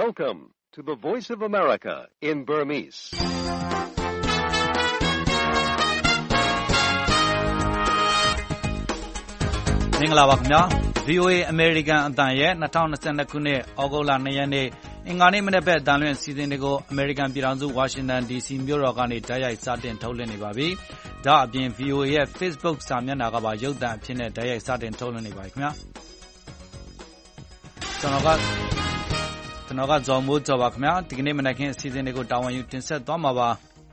Welcome to the Voice of America in Burmese. ။မင်္ဂလာပါခင်ဗျာ VOA American အတန်ရဲ့2022ခုနှစ်ဩဂုတ်လ2ရက်နေ့အင်္ဂါနေ့မနေ့ဘက်အတန်လွင့်အစီအစဉ်တွေကို American ပြည်ထောင်စု Washington DC မြို့တော်ကနေတိုက်ရိုက်စတင်ထုတ်လွှင့်နေပါပြီ။ဒါအပြင် VOA ရဲ့ Facebook စာမျက်နှာကပါရုပ်သံအဖြစ်နဲ့တိုက်ရိုက်စတင်ထုတ်လွှင့်နေပါပြီခင်ဗျာ။ကျွန်တော်ကဇော်မိုးကျော်ပါခင်ဗျာဒီကနေ့မနက်ခင်းအစီအစဉ်တွေကိုတာဝန်ယူတင်ဆက်သွားမှာပါ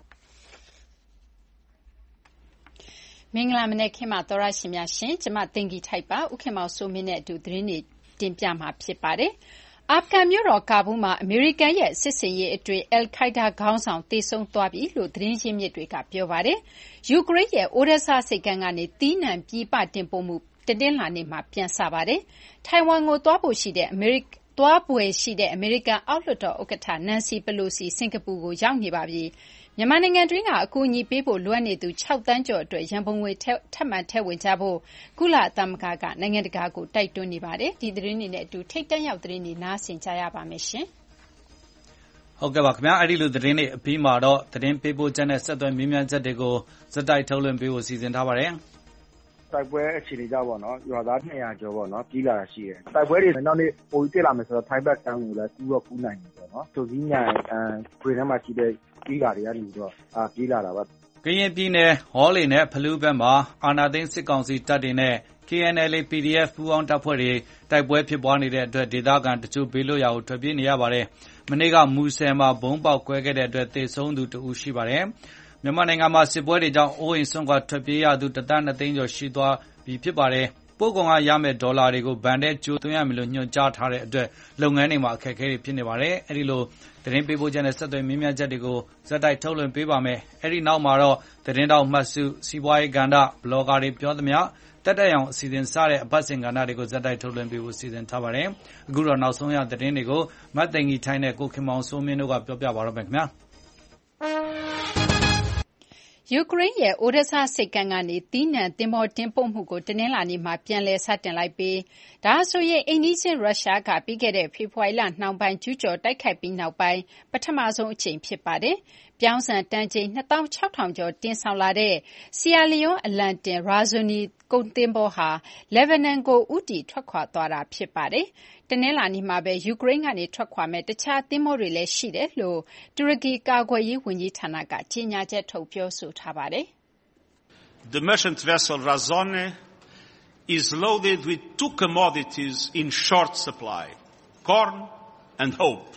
မင်္ဂလာမနက်ခင်းမှာသောရရှင်များရှင်ကျမတင်ကြီးထိုက်ပါဥခင်မောင်စိုးမင်းနဲ့အတူသတင်းတွေတင်ပြမှာဖြစ်ပါတယ်အာဖဂန်မြို့တော်ကာဘူးမှာအမေရိကန်ရဲ့စစ်စင်ရေးအတွေ့အယ်ခိုက်ဒါခေါင်းဆောင်တေဆုံးသွားပြီလို့သတင်းရင်းမြစ်တွေကပြောပါတယ်ယူကရိန်းရဲ့အိုဒက်ဆာစိတ်ကမ်းကနေတီးနှံပြည်ပတင်ပို့မှုတနင်္လာနေ့မှာပြန်ဆပါတယ်ထိုင်ဝမ်ကိုသွားဖွယ်ရှိတဲ့အမေရိကန်အောက်လွှတ်တော်ဥက္ကဋ္ဌနန်စီပလိုစီစင်ကာပူကိုရောက်နေပါပြီမြန်မာနိုင်ငံတွင်းကအကူအညီပေးဖို့လိုအပ်နေသူ6တန်းကျော်အတွက်ရန်ပုံငွေထပ်မံထည့်ဝင်ကြဖို့ကုလသမဂ္ဂကနိုင်ငံတကာကိုတိုက်တွန်းနေပါတယ်ဒီသတင်းတွေနဲ့အတူထိတ်တန့်ရောက်သတင်းတွေနားဆင်ကြရပါမယ်ရှင်ဟုတ်ကဲ့ပါခင်ဗျာအဲ့ဒီလိုသတင်းတွေအပြီးမှာတော့သတင်းပေးပို့ချက်နဲ့ဆက်သွယ်မြင်းမြန်းချက်တွေကိုစက်တိုက်ထုတ်လွှင့်ပေးဖို့စီစဉ်ထားပါတယ်တိုက်ပွဲအခြေအနေကြောင့်ပေါ့နော်ရွာသား200ကျော်ပေါ့နော်ကြီးလာတာရှိတယ်တိုက်ပွဲတွေနောက်နေ့ပိုပြီးတက်လာမယ်ဆိုတော့ထိုင်းဘက်တန်းကိုလည်းကူးနိုင်တယ်ပေါ့နော်သူကြီးညာခွေထဲမှာရှိတဲ့ကြီးလာတွေကနေတော့ပြေးလာတာပါကရင်ပြည်နယ်ဟောလေနဲ့ဖလူးဘက်မှာအာနာသိန်းစစ်ကောင်စီတပ်တွေနဲ့ KNLA PDF ပူးပေါင်းတပ်ဖွဲ့တွေတိုက်ပွဲဖြစ်ပွားနေတဲ့အတွက်ဒေသခံတချို့ဘေးလွတ်ရာကိုထွက်ပြေးနေရပါတယ်မနေ့ကမူဆယ်မှာဘုံပေါက်ကွဲခဲ့တဲ့အတွက်သေဆုံးသူတဦးရှိပါတယ်မြန်မာနိုင်ငံမှာစစ်ပွဲတွေကြောင့်အိုးအိမ်ဆွန့်ခွာထွက်ပြေးရသူ1.2 သိန်းကျော်ရှိသွားပြီဖြစ်ပါတယ်။ပို့ကုန်ကရမယ့်ဒေါ်လာတွေကိုဘဏ်ထဲကျိုးသွင်းရမယ်လို့ညွှန်ကြားထားတဲ့အတွက်လုပ်ငန်းတွေမှာအခက်အခဲတွေဖြစ်နေပါတယ်။အဲဒီလိုသတင်းပေးပို့ချက်နဲ့ဆက်သွယ်မြင်းမြန်းချက်တွေကိုဇက်တိုက်ထုတ်လွှင့်ပေးပါမယ်။အဲဒီနောက်မှာတော့သတင်းတောက်မှတ်စုစီးပွားရေးကဏ္ဍဘလော့ဂါတွေပြောသမျှတက်တက်ရောင်အစီအစဉ်စတဲ့အပတ်စဉ်ကဏ္ဍတွေကိုဇက်တိုက်ထုတ်လွှင့်ပေးဖို့စီစဉ်ထားပါတယ်။အခုတော့နောက်ဆုံးရသတင်းတွေကိုမတ်သိန်ကြီးထိုင်းနဲ့ကိုခင်မောင်စိုးမင်းတို့ကပြောပြပါတော့မယ်ခင်ဗျာ။ယူကရိန်းရဲ့အိုဒက်ဆာစိတ်ကမ်းကနေတီးနှံသင်္ဘောတင်ပို့မှုကိုတနင်္လာနေ့မှာပြန်လည်စတင်လိုက်ပြီးဒါဆိုရင်အိမ်နီးချင်းရုရှားကပြီးခဲ့တဲ့ဖေဖော်ဝါရီလနှောင်းပိုင်းကျူးကျော်တိုက်ခိုက်ပြီးနောက်ပိုင်းပထမဆုံးအကြိမ်ဖြစ်ပါတယ်။ပြောင်းဆန်တန်ချိန်26,000ကျော်တင်ဆောင်လာတဲ့ဆီယာလီယွန်းအလံတင်ရာဇိုနီကုန်သင်္ဘောဟာလက်ဘနန်ကိုဦးတည်ထွက်ခွာသွားတာဖြစ်ပါတယ်။တနင်္လာနေ့မှာပဲယူကရိန်းကနေထွက်ခွာမဲ့တခြားသင်္ဘောတွေလည်းရှိတယ်လို့တူရကီကာကွယ်ရေးဝန်ကြီးဌာနကကြေညာချက်ထုတ်ပြောဆိုထားပါတယ်။ The merchant vessel Razone is loaded with two commodities in short supply: corn and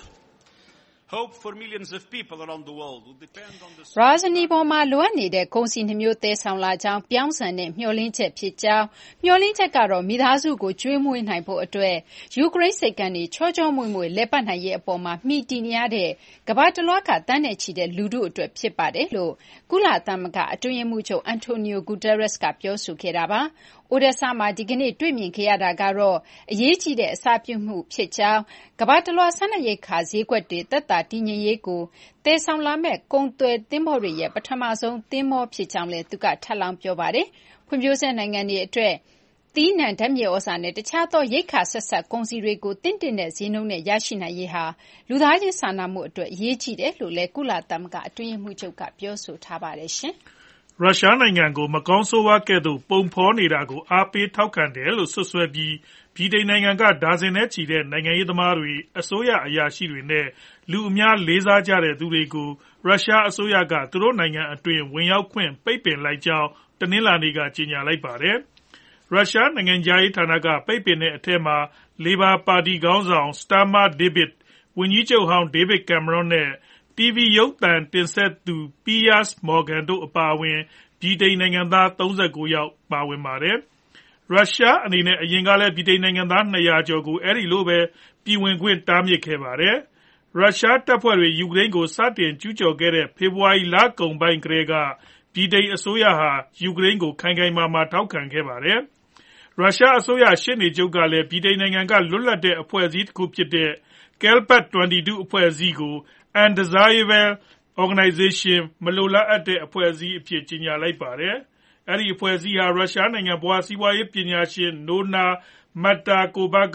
hope.Hope for millions of people around the world will depend on the Razani ပေါ်မှာလိုအပ်နေတဲ့ကုန်စည်နှမျိုးသယ်ဆောင်လာကြောင်းပြောင်းဆန်တဲ့မျှော်လင့်ချက်ဖြစ်ကြောင်းမျှော်လင့်ချက်ကတော့မိသားစုကိုကျွေးမွေးနိုင်ဖို့အတွက်ယူကရိန်းစိတ်ကနေချောချောမွေ့မွေ့လက်ပတ်နိုင်ရဲ့အပေါ်မှာမှီတည်နေရတဲ့ကမ္ဘာတလွှားကတန်းနဲ့ချီတဲ့လူထုအတွက်ဖြစ်ပါတယ်လို့ကုလသမဂ္ဂအတွင်းရေးမှူးချုပ်အန်တိုနီယိုဂူတာရက်စ်ကပြောဆိုခဲ့တာပါအိုဒက်ဆာမှာဒီကနေ့တွေ့မြင်ခဲ့ရတာကတော့အရေးကြီးတဲ့အစပြုမှုဖြစ်ကြောင်းကမ္ဘာတလွှားဆန္ဒရိတ်ခါဈေးကွက်တွေသက်သာတည်ငြိမ်ရေးကိုတည်ဆောင်လာမဲ့ကုန်သွယ်သင်းဘော်တွေရဲ့ပထမဆုံးသင်းဘောဖြစ်ကြောင်းလည်းသူကထပ်လောင်းပြောပါတယ်ဖွံ့ဖြိုးဆဲနိုင်ငံတွေအတွက်သီးနှံဓာတ်မြေဩဇာနဲ့တခြားသောရိတ်ခါဆက်ဆက်ကုန်စည်တွေကိုတင့်တင့်တဲ့ဈေးနှုန်းနဲ့ရရှိနိုင်ရေးဟာလူသားချင်းစာနာမှုအတွက်အရေးကြီးတယ်လို့လည်းကုလသမဂ္ဂအတွင်းရေးမှူးချုပ်ကပြောဆိုထားပါတယ်ရှင်ရုရှားနိုင်ငံကိုမကောင်းဆိုးဝါးကဲ့သို့ပုံဖော်နေတာကိုအားပေးထောက်ခံတယ်လို့ဆွဆွဲပြီးဗြိတိန်နိုင်ငံကဒါဇင်နဲ့ချီတဲ့နိုင်ငံရေးသမားတွေအစိုးရအရာရှိတွေနဲ့လူအများလေးစားကြတဲ့သူတွေကိုရုရှားအစိုးရကသူတို့နိုင်ငံအတွင်းဝင်ရောက်ခွင့်ပိတ်ပင်လိုက်ကြောင်းတနင်္လာနေ့ကကြေညာလိုက်ပါတယ်။ရုရှားနိုင်ငံခြားရေးဌာနကပိတ်ပင်တဲ့အထက်မှာလေဘာပါတီခေါင်းဆောင်စတာမာဒေးဗစ်ဝန်ကြီးချုပ်ဟောင်းဒေးဗစ်ကင်မရွန်နဲ့TV ရုပ်သံတင်ဆက်သူ Piers Morgan တို့အပါအဝင်ဗြိတိန်နိုင်ငံသား39ယောက်ပါဝင်ပါတယ်။ရုရှားအနေနဲ့အရင်ကလည်းဗြိတိန်နိုင်ငံသား200ကျော်ကိုအဲဒီလိုပဲပြည်ဝင်ခွင့်တားမြစ်ခဲ့ပါတယ်။ရုရှားတပ်ဖွဲ့တွေယူကရိန်းကိုစတင်ကျူးကျော်ခဲ့တဲ့ဖေဖော်ဝါရီလကုန်ပိုင်းကတည်းကဗြိတိန်အစိုးရဟာယူကရိန်းကိုခိုင်ခိုင်မာမာထောက်ခံခဲ့ပါတယ်။ရုရှားအစိုးရရှေ့နေချုပ်ကလည်းဗြိတိန်နိုင်ငံကလွတ်လပ်တဲ့အဖွဲ့အစည်းတစ်ခုဖြစ်တဲ့ Kelpat 22အဖွဲ့အစည်းကို Undesirable Organization မလိုလားအပ်တဲ့အဖွဲ့အစည်းအဖြစ်ကြေညာလိုက်ပါတယ်။အဲဒီအဖွဲ့အစည်းဟာရုရှားနိုင်ငံဘွားစီးပွားရေးပညာရှင်နိုနာမတ်တာကိုဘတ်က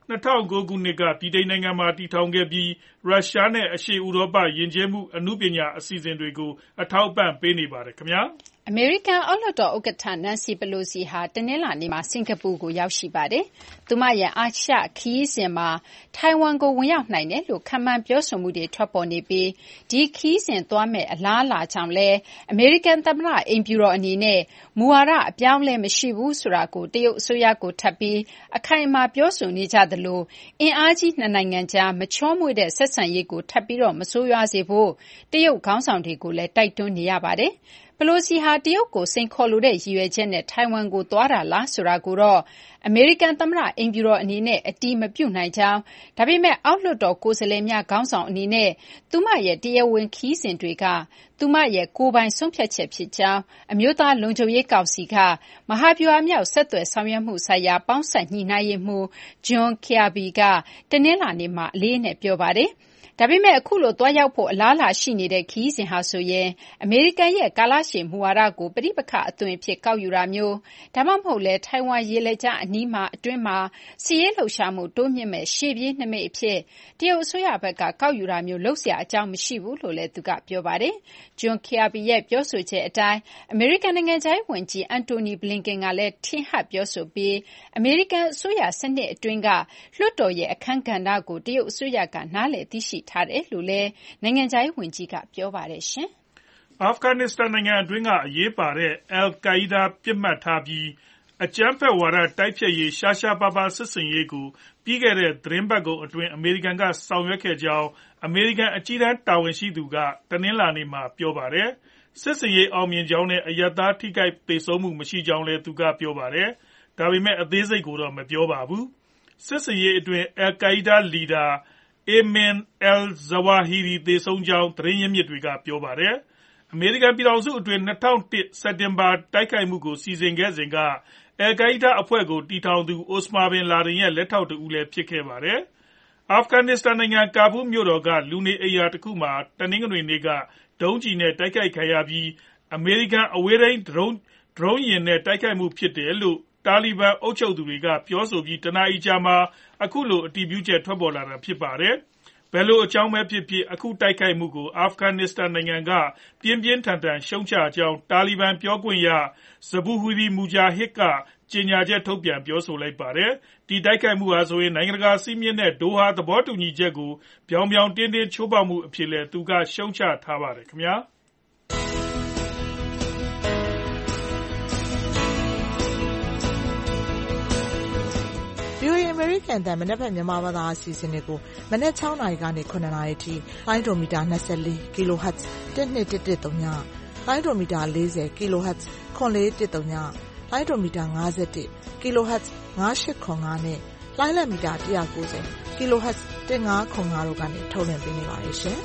2009 ခုနှစ်ကဗြိတိန်နိုင်ငံမှာတည်ထောင်ခဲ့ပြီးရုရှားနဲ့အရှေ့ဥရောပယဉ်ကျေးမှုအနုပညာအစီအစဉ်တွေကိုအထောက်အပံ့ပေးနေပါတယ်ခင်ဗျာအမေရိကန်အောက်လွှတ်တော်ဥက္ကဋ္ဌနန်စီပလိုစီဟာတနင်္လာနေ့မှာစင်ကာပူကိုရောက်ရှိပါတယ်။သူမရဲ့အာရှခရီးစဉ်မှာထိုင်ဝမ်ကိုဝင်ရောက်နိုင်တယ်လို့ခန့်မှန်းပြောဆိုမှုတွေထွက်ပေါ်နေပြီးဒီခရီးစဉ်သွားမယ့်အလားအလာကြောင့်လည်းအမေရိကန်သမ္မတအိမ်ဖြူတော်အနေနဲ့မူဝါဒအပြောင်းအလဲမရှိဘူးဆိုတာကိုတရုတ်အစိုးရကိုထပ်ပြီးအခိုင်အမာပြောဆိုနေကြသလိုအင်အားကြီးနှစ်နိုင်ငံကြားမချောမွေ့တဲ့ဆက်ဆံရေးကိုထပ်ပြီးတော့မဆိုးရွားစေဖို့တရုတ်ခေါင်းဆောင်တွေကိုလည်းတိုက်တွန်းနေရပါတယ်။ပလိုစီဟာတရုတ်ကိုစိန်ခေါ်လိုတဲ့ရည်ရွယ်ချက်နဲ့ထိုင်ဝမ်ကိုသွားတာလားဆိုတာကိုတော့အမေရိကန်သမ္မတအိမ်ဖြူတော်အနေနဲ့အတည်မပြုနိုင်ကြောင်းဒါပေမဲ့အောက်လွှတ်တော်ကိုယ်စားလှယ်များခေါင်းဆောင်အနေနဲ့သူမရဲ့တရားဝင်ခီးစဉ်တွေကသူမရဲ့ကိုယ်ပိုင်ဆုံးဖြတ်ချက်ဖြစ်ကြောင်းအမျိုးသားလုံခြုံရေးကောင်စီကမဟာဗျူဟာမြောက်ဆက်သွယ်ဆောင်ရွက်မှုဆိုင်ရာပေါင်းစပ်ညှိနှိုင်းရေးမှူး John Kirby ကတနင်္လာနေ့မှာအလေးအနက်ပြောပါတယ်။ဒါပေမဲ့အခုလိုသွားရောက်ဖို့အလားအလာရှိနေတဲ့ခရီးစဉ်ဟာဆိုရင်အမေရိကန်ရဲ့ကာလရှည်မူဝါဒကိုပဋိပက္ခအသွင်အဖြစ်ကောက်ယူတာမျိုးဒါမှမဟုတ်လဲထိုင်ဝမ်ရေလက်ကြားအနီးမှာအတွင်းမှာစီးရဲလှုပ်ရှားမှုတိုးမြင့်မဲ့ရှေ့ပြေးနှမိတ်အဖြစ်တရုတ်အစိုးရဘက်ကကောက်ယူတာမျိုးလုပ်เสียအကြောင်းမရှိဘူးလို့လည်းသူကပြောပါတယ်။ John Kirby ရဲ့ပြောဆိုချက်အတိုင်းအမေရိကန်နိုင်ငံခြားရေးဝန်ကြီးအန်တိုနီဘလင်ကန်ကလည်းထင်ဟပ်ပြောဆိုပြီးအမေရိကန်အစိုးရစနစ်အတွင်းကလွှတ်တော်ရဲ့အခန်းကဏ္ဍကိုတရုတ်အစိုးရကနားလည်သိရှိထားတယ်လို့လည်းနိုင်ငံခြားရေးဝန်ကြီးကပြောပါတယ်ရှင်။အာဖဂန်နစ္စတန်နိုင်ငံအတွင်းကအရေးပါတဲ့အယ်ကိုင်းဒါပစ်မှတ်ထားပြီးအကြမ်းဖက်ဝါဒတိုက်ဖျက်ရေးရှားရှားပါးပါးစစ်ဆင်ရေးကိုပြီးခဲ့တဲ့သတင်းပတ်ကုန်အတွင်းအမေရိကန်ကဆောင်ရွက်ခဲ့ကြောင်းအမေရိကန်အကြီးတန်းတာဝန်ရှိသူကတနင်္လာနေ့မှာပြောပါတယ်။စစ်ဆင်ရေးအောင်မြင်ကြောင်းနဲ့အရပ်သားထိခိုက်သေဆုံးမှုမရှိကြောင်းလည်းသူကပြောပါတယ်။ဒါပေမဲ့အသေးစိတ်ကိုတော့မပြောပါဘူး။စစ်ဆင်ရေးအတွင်းအယ်ကိုင်းဒါလီဒါAyman al-Zawahiri သေဆုံးကြောင်းသတင်းရင်းမြစ်တွေကပြောပါတယ်။အမေရိကန်ပြည်ထောင်စုအတွင်း2001စက်တင်ဘာတိုက်ခိုက်မှုကိုစီစဉ်ခဲ့စဉ်ကအယ်ကိုင်းဒါအဖွဲ့ကိုတည်ထောင်သူအိုစမာဘင်လာဒင်ရဲ့လက်ထောက်တဦးလည်းဖြစ်ခဲ့ပါတယ်။အာဖဂန်နစ္စတန်နိုင်ငံကာဘူးမြို့တော်ကလူနေအိမ်ယာတစ်ခုမှာတနင်္ဂနွေနေ့ကဒုံးကျည်နဲ့တိုက်ခိုက်ခံရပြီးအမေရိကန်အဝေးထိန်းဒရုန်းယာဉ်နဲ့တိုက်ခိုက်မှုဖြစ်တယ်လို့တာလီဘန်အုပ်ချုပ်သူတွေကပြောဆိုပြီးတနာရီကြာမှာအခုလိုအတည်ပြုချက်ထွက်ပေါ်လာတာဖြစ်ပါတယ်။ဘယ်လိုအကြောင်းပဲဖြစ်ဖြစ်အခုတိုက်ခိုက်မှုကိုအာဖဂန်နစ္စတန်နိုင်ငံကပြင်းပြင်းထန်ထန်ရှုံချကြောင်းတာလီဘန်ပြောခွင့်ရဇဘူဟူဒီမူဂျာဟစ်ကကြေညာချက်ထုတ်ပြန်ပြောဆိုလိုက်ပါတယ်။ဒီတိုက်ခိုက်မှုဟာဆိုရင်နိုင်ငံတကာစည်းမျဉ်းနဲ့ဒိုဟာသဘောတူညီချက်ကိုပြောင်ပြောင်တင်းတင်းချိုးဖောက်မှုအဖြစ်လည်းသူကရှုံချထားပါတယ်ခင်ဗျာ။ VOA အမေရိကန်အသံမနက်ဖြန်မြန်မာဘာသာအစီအစဉ်တွေကိုမနက်6နာရီကနေ9နာရီအထိလိုင်းဒိုမီတာ24 kHz 12113ညလိုင်းဒိုမီတာ40 kHz 9413ညလိုင်းဒိုမီတာ51 kHz 9805နဲ့လိုင်းလက်မီတာ190 kHz 1505တို့ကနေထုတ်လွှင့်ပေးနေပါတယ်ရှင်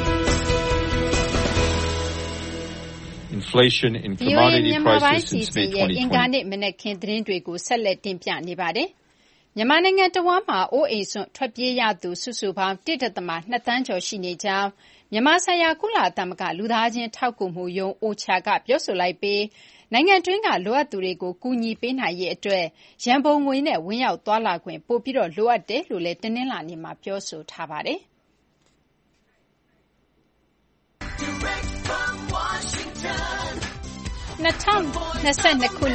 ။ Inflation in commodity prices since May 2020. အင်္ဂါနေ့မနက်ခင်းသတင်းတွေကိုဆက်လက်တင်ပြနေပါတယ်။မြန်မာနိုင်ငံတဝန်းမှာအိုးအိမ်စွန့်ထွက်ပြေးရသူစုစုပေါင်း 1.2 သန်းကျော်ရှိနေကြောင်းမြန်မာဆိုင်ရာကုလသမဂ္ဂလူသားချင်းထောက်ကူမှုရုံး OCHA ကပြောဆိုလိုက်ပြီးနိုင်ငံတွင်းကလိုအပ်သူတွေကိုကူညီပေးနိုင်ရေးအတွက်ရန်ပုံငွေနဲ့ဝင်ရောက်သွားလာခွင့်ပိုပြီးလိုအပ်တယ်လို့လည်းတနင်္လာနေ့မှာပြောဆိုထားပါတယ်။ 2022 ခု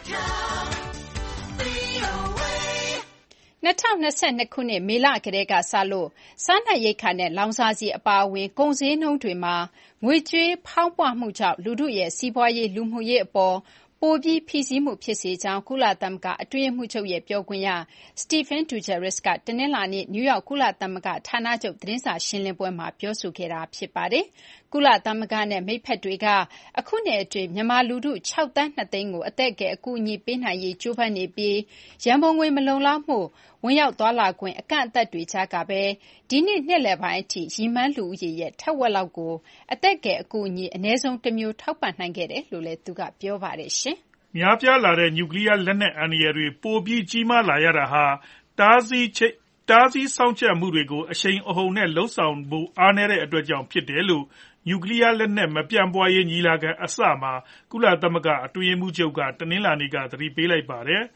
နှစ်မေလကတည်းကစလို့စားနပ်ရိက္ခာနဲ့လောင်စာဆီအပါအဝင်ကုန်ဈေးနှုန်းတွေမှာငွေကြေးဖောင်းပွမှုကြောင့်လူထုရဲ့စီးပွားရေးလူမှုရေးအပေါ်ပိုပြီးဖိစီးမှုဖြစ်စေကြောင်းကုလသမဂ္ဂအတွင်းရေးမှူးချုပ်ရဲ့ပြောခွင့်ရ Stéphane Dujarric ကတနင်္လာနေ့နယူးယောက်ကုလသမဂ္ဂဌာနချုပ်သတင်းစာရှင်းလင်းပွဲမှာပြောဆိုခဲ့တာဖြစ်ပါတယ်။ကုလသမဂ္ဂနဲ့မိတ်ဖက်တွေကအခုနှစ်အတွင်းမြန်မာလူထု6သန်း2သိန်းကိုအသက်ကယ်အကူအညီပေးနိုင်ရေးကြိုးပမ်းနေပြီးရန်ပုံငွေမလုံလောက်မှုဝင်ရောက်သွားလာခွင့်အကန့်အသတ်တွေကြားကပဲဒီနှစ်နှစ်လယ်ပိုင်းအထိရည်မှန်းလူဦးရေရဲ့ထက်ဝက်လောက်ကိုအသက်ကယ်အကူအညီအနည်းဆုံးတစ်မျိုးထောက်ပံ့နိုင်ခဲ့တယ်လို့လည်းသူကပြောပါတယ်ရှင်။များပြားလာတဲ့နျူကလ িয়ার လက်နက်အန္တရာယ်တွေပိုပြီးကြီးမားလာရတာဟာတားဆီးစောင့်ကြပ်မှုတွေကိုအရှိန်အဟုန်နဲ့လှုပ်ဆောင်ဖို့အားနည်းတဲ့အတွက်ကြောင့်ဖြစ်တယ်လို့နျူကလ িয়ার လက်နက်မပြန့်ပွားရေးညီလာခံအစမှာကုလသမဂ္ဂအတွင်းရေးမှူးချုပ်ကတနင်္လာနေ့ကသတိပေးလိုက်ပါတယ်။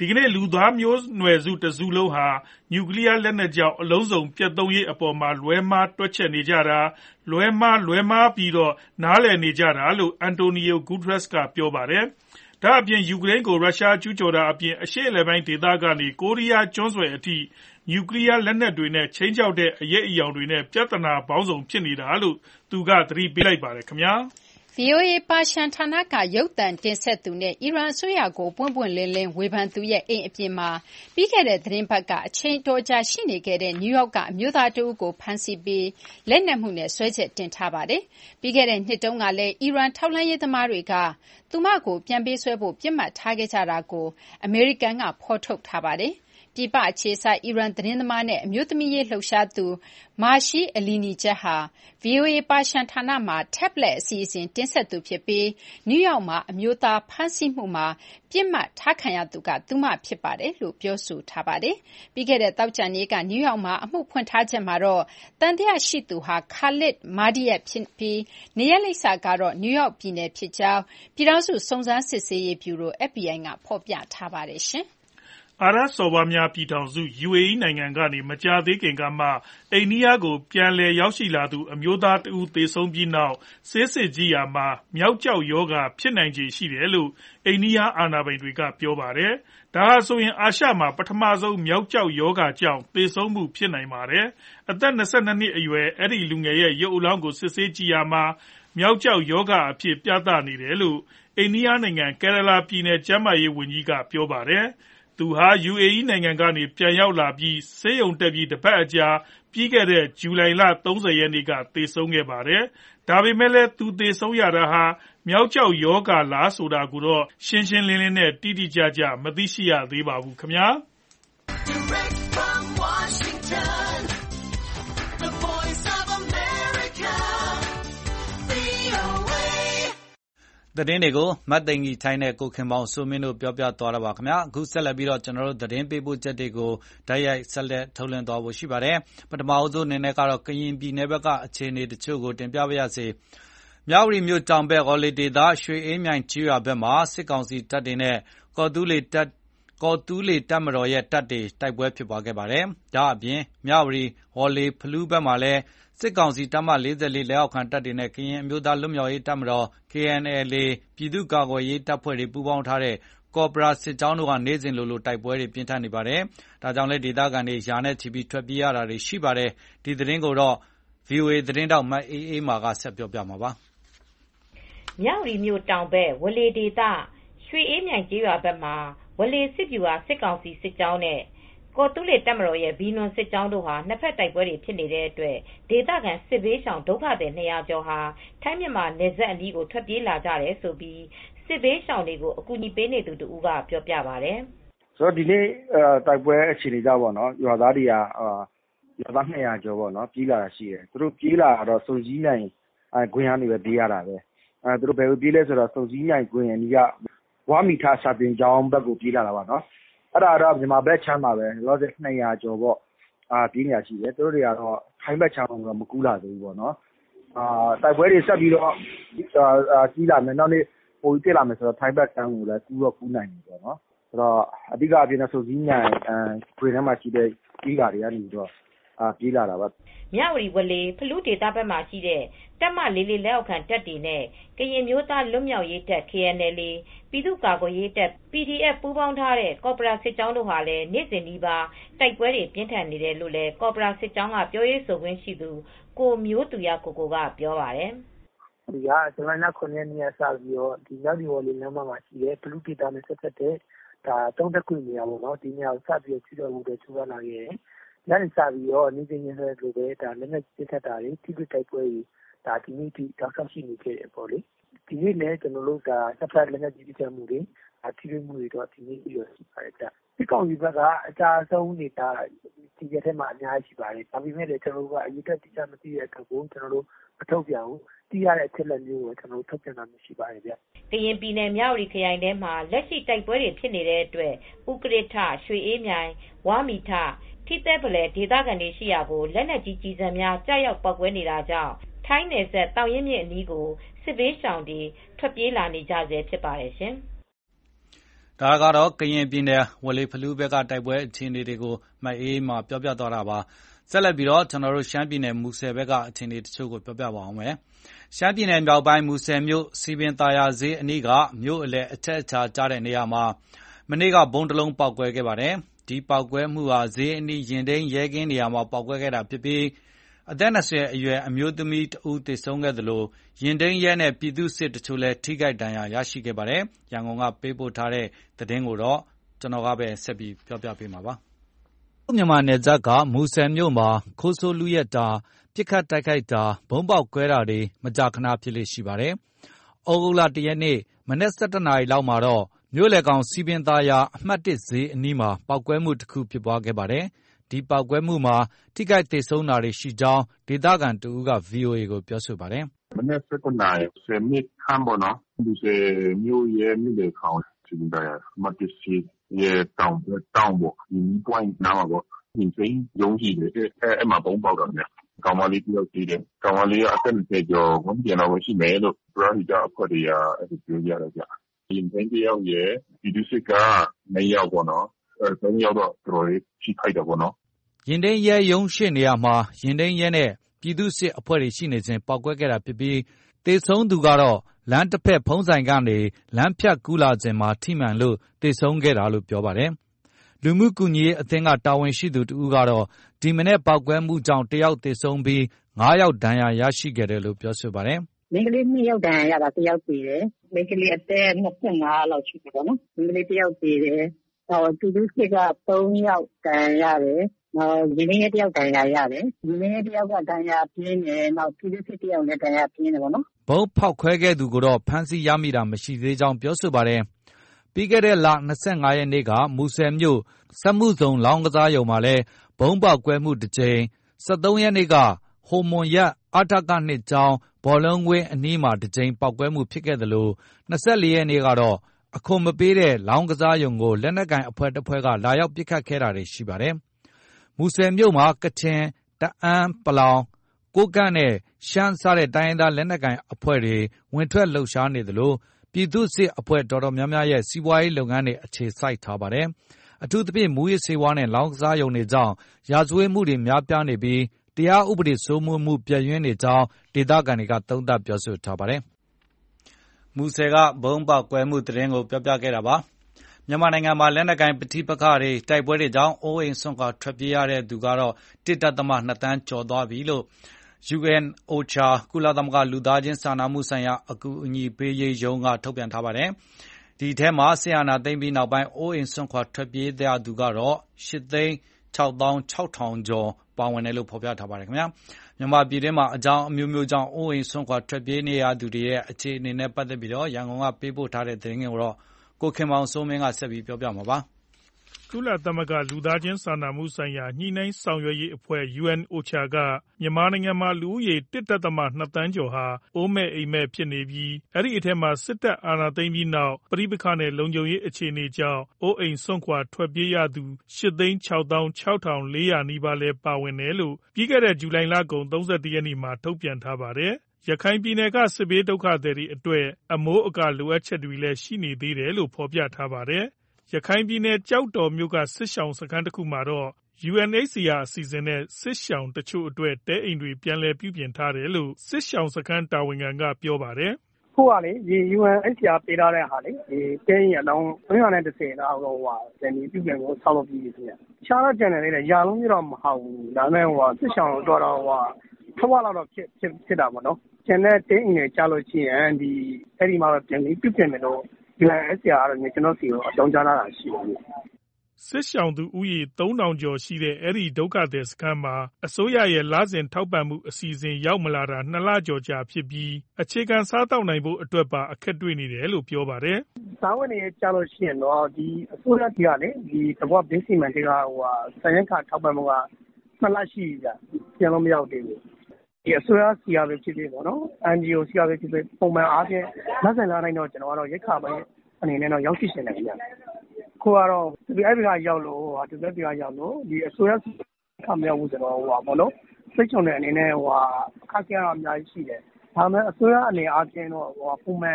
ဒီကနေ့လူသားမျိုးနွယ်စုတစုလုံးဟာနျူကလ িয়ার လက်နက်ကြောင့်အလုံးစုံပြတ်သုံးရေးအပေါ်မှာလွဲမှားတွက်ချက်နေကြတာလွဲမှားပြီးတော့နားလည်နေကြတာလို့အန်တိုနီယိုဂူတရက်စ်ကပြောပါတယ်။ဒါအပြင်ယူကရိန်းကိုရုရှားကျူးကျော်တာအပြင်အရှေ့အလယ်ပိုင်းဒေသကနေကိုရီးယားကျွန်းဆွယ်အထိနျူကလ িয়ার လက်နက်တွေနဲ့ချိန်ချောက်တဲ့အရေးအယောင်တွေနဲ့ပြဿနာပေါင်းစုံဖြစ်နေတာလို့သူကသတိပေးလိုက်ပါတယ်ခင်ဗျာ။ VOA ပါရှန်ဌာနကရုပ်သံတင်ဆက်သူနဲ့အီရန်အစိုးရကိုပွင့်ပွင့်လင်းလင်းဝေဖန်သူရဲ့အိမ်အပြင်မှာပြီးခဲ့တဲ့သီတင်းပတ်ကအချိန်အတော်ကြာရှိနေခဲ့တဲ့နယူးယောက်ကအမျိုးသားတဦးကိုဖမ်းဆီးပြီးလက်နက်မှုနဲ့စွဲချက်တင်ထားပါတယ်။ပြီးခဲ့တဲ့နှစ်တုန်းကလည်းအီရန်ထောက်လှမ်းရေးသမားတွေကသူမကိုပြန်ပေးဆွဲဖို့ပစ်မှတ်ထားခဲ့ကြတာကိုအမေရိကန်ကဖော်ထုတ်ထားပါတယ်။ပြည်ပအခြေစိုက်အီရန်သတင်းသမားနဲ့အမျိုးသမီးရေးလှုပ်ရှားသူမာရှိအလီနီဂျက်ဟာ VOA ပါရှန်ဌာနမှာ Tablet အစီအစဉ်တင်ဆက်သူဖြစ်ပြီးနယူးယောက်မှာအမျိုးသားဖမ်းဆီးမှုမှာပစ်မှတ်ထားခံရသူကသူမဖြစ်ပါတယ်လို့ပြောဆိုထားပါတယ်။ပြီးခဲ့တဲ့သောကြာနေ့ကနယူးယောက်မှာအမှုဖွင့်ထားချက်မှာတော့တန်တရားရှိသူဟာခါလစ်မာဒီယက်ဖြစ်ပြီးနေရာလိပ်စာကတော့နယူးယောက်ပြည်နယ်ဖြစ်ကြောင်းပြည်ထောင်စုစုံစမ်းစစ်ဆေးရေးဗျူရို FBI ကဖော်ပြထားပါတယ်ရှင်။အာရပ်စော်ဘွားများပြည်ထောင်စု UAE နိုင်ငံကနေမကြာသေးခင်ကမှအိန္ဒိယကိုပြန်လည်ရောက်ရှိလာသူအမျိုးသားတဦးသေဆုံးပြီးနောက်ဆေးစစ်ကြည့်ရာမှာမျောက်ကျောက်ရောဂါဖြစ်နိုင်ခြေရှိတယ်လို့အိန္ဒိယအာဏာပိုင်တွေကပြောပါတယ်။ဒါဟာဆိုရင်အာရှမှာပထမဆုံးမျောက်ကျောက်ရောဂါကြောင့်သေဆုံးမှုဖြစ်နိုင်ပါတယ်။အသက်22နှစ်အရွယ်အဲ့ဒီလူငယ်ရဲ့ရုပ်အလောင်းကိုစစ်ဆေးကြည့်ရာမှာမျောက်ကျောက်ရောဂါအဖြစ်ပြသနေတယ်လို့အိန္ဒိယနိုင်ငံကယ်ရလာပြည်နယ်ကျန်းမာရေးဝန်ကြီးကပြောပါတယ်။သူဟာ UAE နိုင်ငံကနေပြန်ရောက်လာပြီးဆေးရုံတက်ပြီးတပတ်အကြာပြီးခဲ့တဲ့ဇူလိုင်လ30ရက်နေ့ကသေဆုံးခဲ့ပါတယ်။ဒါပေမဲ့လည်းသူသေဆုံးရတာဟာမျောက်ကျောက်ရောဂါလားဆိုတာကိုတော့ရှင်းရှင်းလင်းလင်းနဲ့တိတိကျကျမသိရှိရသေးပါဘူးခင်ဗျာ။ Direct from Washington, the voice of America, VOA သတင်းတွေကိုမတ်သိင်္ဂီထိုင်းနဲ့ကိုခင်မောင်စိုးမင်းတို့ပြောပြသွားတာပါခင်ဗျာအခုဆက်လက်ပြီးတော့ကျွန်တော်တို့သတင်းပေးပို့ချက်တွေကိုတိုက်ရိုက်ဆက်လက်ထုတ်လွှင့်သွားဖို့ရှိပါတယ်ပထမအဆုံးအနေနဲ့ကတော့ကရင်ပြည်နယ်ဘက်ကအခြေအနေတချို့ကိုတင်ပြပါရစေမြဝတီမြို့တောင်ဘက်အော်လီဒေသရွှေအေးမြိုင်ကြီးရွာဘက်မှာစစ်ကောင်စီတပ်တွေနဲ့ကော်တူးလေတပ်မတော်ရဲ့တပ်တွေတိုက်ပွဲဖြစ်ပွားခဲ့ပါတယ်ဒါအပြင်မြဝတီဟော်လီဖလူးဘက်မှာလည်းစစ်ကောင်စီတပ်မ44လက်အောက်ခံတပ်တွေနဲ့ကရင်အမျိုးသားလွတ်မြောက်ရေးတပ်မတော် KNLA ပြည်သူ့ကာကွယ်ရေးတပ်ဖွဲ့တွေပူးပေါင်းထားတဲ့ကော်ပရာစစ်ကြောင်းတို့ကနေ့စဉ်လိုတိုက်ပွဲတွေပြင်းထန်နေပါတယ်။ဒါကြောင့်လည်းဒေသခံတွေယာနဲ့ချီပြီးထွက်ပြေးရတာတွေရှိပါတယ်။ဒီသတင်းကိုတော့ VOA သတင်းတောက်မအေးအေးမာကဆက်ပြောပြမှာပါ။မြောက်ရီမြို့တောင်ဘက်ဝလေဒေသရွှေအေးမြိုင်ကျေးရွာဘက်မှာဝလေစစ်ဗျူဟာစစ်ကောင်စီစစ်ကြောင်းနဲ့ကော်တူးလေတပ်မတော်ရဲ့ဘီနွန်စစ်ကြောင်းတို့ဟာနှစ်ဖက်တိုက်ပွဲတွေဖြစ်နေတဲ့အတွက်ဒေသခံစစ်ဘေးရှောင်ဒုက္ခသည်200ကျော်ဟာထိုင်းမြန်မာနယ်စပ်အနီးကိုထွက်ပြေးလာကြတယ်ဆိုပြီးစစ်ဘေးရှောင်တွေကိုအကူအညီပေးနေသူတူကပြောပြပါတယ်။ဆိုတော့ဒီနေ့တိုက်ပွဲအခြေအနေကြောင့်ပေါ့နော်ရွာသားတွေကရွာသား200ကျော်ပေါ့နော်ပြေးလာတာရှိတယ်။သူတို့ပြေးလာတော့စုံစည်းနိုင်ခွင့်ရနေပဲပြေးရတာပဲ။သူတို့ဘယ်လိုပြေးလဲဆိုတော့စုံစည်းနိုင်ခွင့်ရနီးကဝါမီထာစာတင်ကျောင်းဘက်ကိုပြေးလာတာပါနော်။အဲ့ဒါတော့မြန်မာဘက်ချမ်းပါပဲလောဆယ်200ကျော်ပေါ့ပြေးနေရရှိတယ်သူတို့တွေကတော့ခိုင်းဘက်ချမ်းတော့မကူးလာသေးဘူးပေါ့နော်တိုက်ပွဲတွေဆက်ပြီးတော့ကြီးလာမယ်နောက်နေ့ပိုတက်လာမယ်ဆိုတော့ထိုင်းဘက်ကမ်းကိုလည်းကူးနိုင်ပြီပေါ့နော်ဆိုတော့အဓိကအပြင်ဆိုစည်းနိုင်ခွေထဲမှာရှိတဲ့ကြီးကာတွေကနေပြီးတော့ပြေးလာတာပါမြဝတီဝလေဖလူးဒေသဘက်မှာရှိတဲ့တပ်မ44လက်အောက်ခံတပ်တွေနဲ့ကရင်မျိုးသားလွတ်မြောက်ရေးတပ် KNLA ပြည်သူ့ကာကွယ်ရေးတပ် PDF ပူးပေါင်းထားတဲ့ကော်ပိုရာစစ်ကြောင်းတို့ဟာလည်းနေ့စဉ်ဒီပါတိုက်ပွဲတွေပြင်းထန်နေတယ်လို့လည်းကော်ပိုရာစစ်ကြောင်းကပြောရေးဆိုခွင့်ရှိသူကိုမျိုးသူရကိုကပြောပါတယ်ဒီကဇူလိုင်လ9ရက်နေ့ကစပြီးတော့ဒီမြောက်ဒီဝလေလမ်းမှာရှိတဲ့ဖလူးဒေသနဲ့ဆက်သက်တဲ့ဒါတုံးတက်ခွင့်နေရာပေါ့နော်ဒီနေရာကိုစပြီးချီတော်မူတဲ့ချူလာခဲ့တယ်ညနေစပြီးတော့နေ့စဉ်ရက်ဆက်လိုပဲဒါလက်နက်စစ်ထက်တာတွေထိတွေ့တိုက်ပွဲတွေဒါဒီနေ့ဒီတောက်ဆောက်ရှိနေခဲ့တယ်ပေါ့လေဒီနေ့လည်းကျွန်တော်တို့ကဆက်ဖက်လက်နက်ကြီးပြချမှုတွေထိတွေ့မှုတွေတော့ဒီနေ့ပြီးတော့ရှိပါတယ်ဗျဒီကောင်ဒီဘက်ကအကြအဆုံးနေတာဒီရက်ထဲမှာအများကြီးရှိပါတယ်ဒါပေမဲ့လည်းကျွန်တော်တို့ကအရေးတက်တိကျမသိတဲ့အတွက်ကိုကျွန်တော်တို့မထုတ်ပြန်ဘူးတီးရတဲ့အချက်လက်မျိုးကိုကျွန်တော်ထုတ်ပြန်တာမရှိပါဘူးဗျ။ကရင်ပြည်နယ်မြဝတီခရိုင်ထဲမှာလက်ရှိတိုက်ပွဲတွေဖြစ်နေတဲ့အတွက်ဥကရထရွှေအေးမြိုင်ဝါမီထထိသက်ပလဲဒေသခံတွေရှိရာကိုလက်နက်ကြီးကြီးစံများကြားရောက်ပောက်ကွဲနေတာကြောင့်ထိုင်းနယ်စပ်တောင်ရင်မြစ်အနီးကိုစစ်ဘေးရှောင်တွေထွက်ပြေးလာနေကြဆဲဖြစ်ပါတယ်ရှင်။ဒါကတော့ကရင်ပြည်နယ်ဝလေဖလူးဘက်ကတိုက်ပွဲအခြေအနေတွေကိုမအေးမှပြောပြသွားတာပါဆက်လက်ပြီးတော့ကျွန်တော်တို့ရှမ်းပြည်နယ်မူဆယ်ဘက်ကအခြေအနေတချို့ကိုပြောပြပါအောင်မယ်ရှမ်းပြည်နယ်မြောက်ပိုင်းမူဆယ်မြို့စီပင်သာယာဈေးအနီးကမြို့အလဲအထက်အခြားကြားတဲ့နေရာမှာမနေ့ကဘုံတလုံးပေါက်ကွဲခဲ့ပါတယ်ဒီပေါက်ကွဲမှုဟာဈေးအနီးရင်တိန်ရဲကင်းနေရာမှာပေါက်ကွဲခဲ့တာဖြစ်ပြီးအသက်20အရွယ်အမျိုးသမီးတဦးသေဆုံးခဲ့သလိုရင်တိန်ရဲနဲ့ပြည်သူစစ်တချို့လည်းထိခိုက်ဒဏ်ရာရရှိခဲ့ပါတယ်ရန်ကုန်ကပေးပို့ထားတဲ့သတင်းကိုတော့ကျွန်တော်ကပဲဆက်ပြီးပြောပြပေးမှာပါမြန်မာနယ်စပ်ကမူဆယ်မြို့မှာခိုးဆိုးလူရက်တာပြစ်ခတ်တိုက်ခိုက်တာဘုံပေါက်ကွဲတာတွေမကြာခဏဖြစ်လေရှိပါတယ်။ဩဂုတ်လ1ရက်နေ့မနက်7:00 နာရီလောက်မှာတော့မြို့လေကောင်စီပင်သားရအမှတ်1ဈေးအနီးမှာပေါက်ကွဲမှုတစ်ခုဖြစ်ပွားခဲ့ပါတယ်။ဒီပေါက်ကွဲမှုမှာထိခိုက်ဒေဆုံးတာတွေရှိကြောင်းဒေသခံတဦးက VOA ကိုပြောဆိုပါတယ်။မနက်7:00 နာရီ10 မိနစ်ခန့်ပေါ့နော်။ဒီမြို့ရဲ့မြို့လေကောင်စီပင်သားရအမှတ်1ဈေးရဲ့တောင်ပေါ့ဒီ point နားမှာပေါ့ဒီစိမ်းရုံးကြီးတယ်အဲ့မှာပုံပေါက်တာเนี่ยကောင်မလေးတယောက်ရှိတယ်ကောင်မလေးကအသက်20ကျော်ဝန်ကျင်တော့ရှိမယ်လို့ပရဟိတအဖွဲ့တွေကအဲ့ဒီပြောကြရတယ်ဗျဒီစိမ်းတယောက်ရဲ့ဒီဒုစစ်က2ယောက်ပေါ့နော်3ယောက်တော့တော်တော်ရှိခိုက်တယ်ပေါ့နော်ရင်တိန်ရဲရုံးရှိနေရမှာရင်တိန်ရဲနဲ့ပြည်သူစစ်အဖွဲ့တွေရှိနေစဉ်ပောက်ကွဲခဲ့တာဖြစ်ပြီးတေဆုံးသူကတော့လမ်းတစ်ဖက်ဖုံးဆိုင်ကနေလမ်းဖြတ်ကူးလာစဉ်မှာထိမှန်လို့တေဆုံးခဲ့တာလို့ပြောပါတယ်လူမှုကူညီရေးအသင်းကတာဝန်ရှိသူတဦးကတော့ဒီမနေ့ပောက်ကွဲမှုကြောင့်တယောက်သေဆုံးပြီး9ယောက်ဒဏ်ရာရရှိခဲ့တယ်လို့ပြောဆိုပါတယ်မိန်းကလေး2ယောက်ဒဏ်ရာရတာတယောက်သေတယ်မိန်းကလေးအသက်25လောက်ရှိတယ်ပေါ့နော်မိန်းကလေးတယောက်သေတယ်သူတို့က3ယောက်ဒဏ်ရာရတယ်ဒီနေ့တယောက်ဒဏ်ရာရတယ်ဒီနေ့တယောက်ကဒဏ်ရာပြင်းတယ်နောက်သူတို့တယောက်လည်းဒဏ်ရာပြင်းတယ်ပေါ့နော်ဘုံဖောက်ခွဲခဲ့သူကိုတော့ဖမ်းဆီးရမိတာမရှိသေးကြောင်းပြောဆိုပါတယ်ပြီးခဲ့တဲ့လ25ရက်နေ့ကမူဆယ်မြို့စက်မှုဇုံလောင်းကစားရုံမှာလဲဘုံပေါက်ကွဲမှုတစ်ကြိမ်73ရက်နေ့ကဟိုမွန်ရက်အထက2ကျောင်းဘောလုံးဝင်းအနီးမှာတစ်ကြိမ်ပေါက်ကွဲမှုဖြစ်ခဲ့တယ်လို့24ရက်နေ့ကတော့အခွန်မပေးတဲ့လောင်းကစားရုံကိုလက်နက်ကင်အဖွဲ့တစ်ဖွဲ့ကလာရောက်ပစ်ခတ်ခဲ့တာတွေရှိပါတယ်မူဆယ်မြို့မှာကချင်တအန်းပလောင်ကိုကန့်နဲ့ရှမ်းစတဲ့တိုင်းရင်းသားလက်နက်ကင်အဖွဲ့တွေဝင်ထွက်လှုပ်ရှားနေသလိုပြည်သူစစ်အဖွဲ့တော်တော်များများရဲ့စီးပွားရေးလုပ်ငန်းတွေအခြေစိုက်ထားပါတယ်။အထူးသဖြင့်မူရစ်ဆေးဝါးနဲ့လောင်းကစားရုံတွေကြောင့်ရာဇဝတ်မှုတွေများပြားနေပြီးတရားဥပဒေစိုးမိုးမှုပြည့်ရင်းနေကြောင်းဒေသခံတွေကသုံးသပ်ပြောဆိုထားပါတယ်။မူဆယ်ကဘုံပေါက်ကွဲမှုသတင်းကိုပြောပြခဲ့တာပါ။မြန်မာနိုင်ငံမှာလက်နက်ကိုင်ပဋိပက္ခတွေတိုက်ပွဲတွေကြောင့်အိုးအိမ်ဆွန့်ခွာထွက်ပြေးရတဲ့သူကတော့ 1.2 သန်းကျော်သွားပြီလို့ UNOCHA ကုလသမဂ္ဂလူသားချင်းစာနာမှုဆိုင်ရာအကူအညီပေးရေးရုံးကထုတ်ပြန်ထားပါတယ်။ဒီထဲမှာဆီယနာသိမ့်ပြီးနောက်ပိုင်းအိုးအိမ်ဆွန့်ခွာထွက်ပြေးတဲ့သူကတော့ 8,660,000 ကျော်ပါဝင်တယ်လို့ဖော်ပြထားပါတယ်ခင်ဗျာ။မြန်မာပြည်တွင်းမှာအကြောင်းအမျိုးမျိုးကြောင့်အိုးအိမ်ဆွန့်ခွာထွက်ပြေးနေရသူတွေရဲ့အခြေအနေနဲ့ပတ်သက်ပြီးတော့ရန်ကုန်ကပေးပို့ထားတဲ့သတင်းကိုတော့ကိုခင်မောင်စိုးမင်းကဆက်ပြီးပြောပြမှာပါ။ကုလသမဂ္ဂလူသားချင်းစာနာမှုဆိုင်ရာညှိနှိုင်းဆောင်ရွက်ရေးအဖွဲ့ UNOCHA ကမြန်မာနိုင်ငံမှာလူဦးရေ 1.2 သန်းကျော်ဟာအိုးမဲ့အိမ်မဲ့ဖြစ်နေပြီးအဲ့ဒီအထက်မှာစစ်တပ်အာဏာသိမ်းပြီးနောက်ပဋိပက္ခနဲ့လုံခြုံရေးအခြေအနေကြောင့်အိုးအိမ်ဆွန့်ခွာထွက်ပြေးရသူ 8,660,400 နီးပါးလည်းပါဝင်တယ်လို့ပြီးခဲ့တဲ့ဇူလိုင်လကုန်31ရက်နေ့မှာထုတ်ပြန်ထားပါတယ်။ရခိုင်ပြည်နယ်ကစစ်ဘေးဒုက္ခသည်တွေအတွက်အမိုးအကာလိုအပ်ချက်တွေလည်းရှိနေသေးတယ်လို့ဖော်ပြထားပါတယ်။ရခိုင်ပြည်နယ်ကျောက်တော်မြို့ကစစ်ရှောင်စခန်းတစ်ခုမှာတော့ UNHCR အစီအစဉ်နဲ့စစ်ရှောင်တချို့အတွက်တဲအိမ်တွေပြန်လည်ပြုပြင်ထားတယ်လို့စစ်ရှောင်စခန်းတာဝန်ခံကပြောပါတယ်။ခုကလေဒီ UNHCR ပေးထားတဲ့ဟာလေဒီတဲအိမ်အလောင်း310လောက်တော့ပြန်ပြီးပြုပြင်ကိုဆောက်လုပ်ပြီးပြီခင်ဗျ။ရှားတော့ကျန်တယ်လေရာလုံးပြတော့မဟုတ်ဘူး။ဒါပေမဲ့စစ်ရှောင်တော့ထဝလောက်တော့ဖြစ်တာပေါ့နော်။ကျန်တဲ့တဲအိမ်တွေကြားလို့ရှိရင်အဲ့ဒီမှာပြန်ပြီးပြုပြင်မယ်လို့UNHCR ကတော့ကျွန်တော်စီကိုအကြောင်းကြားလာတာရှိတယ်။စစ်ရှောင်သူဦးရေ 3,000 ကျော်ရှိတဲ့အဲ့ဒီဒုက္ခသည်စခန်းမှာအစိုးရရဲ့လစဉ်ထောက်ပံ့မှုအစီအစဉ်ရောက်မလာတာ2လကျော်ကြာဖြစ်ပြီးအခြေခံစားတောက်နိုင်ဖို့အတွက်ပါအခက်တွေ့နေတယ်လို့ပြောပါတယ်။စားဝတ်နေရေးကြားလို့ရှိရင်တော့ဒီအစိုးရကြီးကလေဒီတဘောဘေးစီမံတွေကစရင်းခါထောက်ပံ့မှုက2လရှိပြီပြန်လို့မရောက်သေးဘူး။ဒီအစိုးရစီရပဲဖြစ်ဖြစ်ပေါ့နော် NGO စီရပဲဖြစ်ဖြစ်ပုံမှန်အားဖြင့်လက်ဆန်လာတိုင်းတော့ကျွန်တော်ကတော့ရိတ်ခါပိုင်းအနေနဲ့တော့ရောက်ရှိနေတယ်ခင်ဗျ။ခုကတော့ဒီအဲ့ဒီကရောက်လို့ဒီဘက်ကရောက်လို့ဒီအစိုးရခါမရောက်ဘူးဆိုတော့ပေါ့နော်စိတ်ချုံတဲ့အနေနဲ့အခက်အခဲတော့အများကြီးရှိတယ်။ဒါပေမဲ့အစိုးရအနေအားဖြင့်တော့ပုံမှန်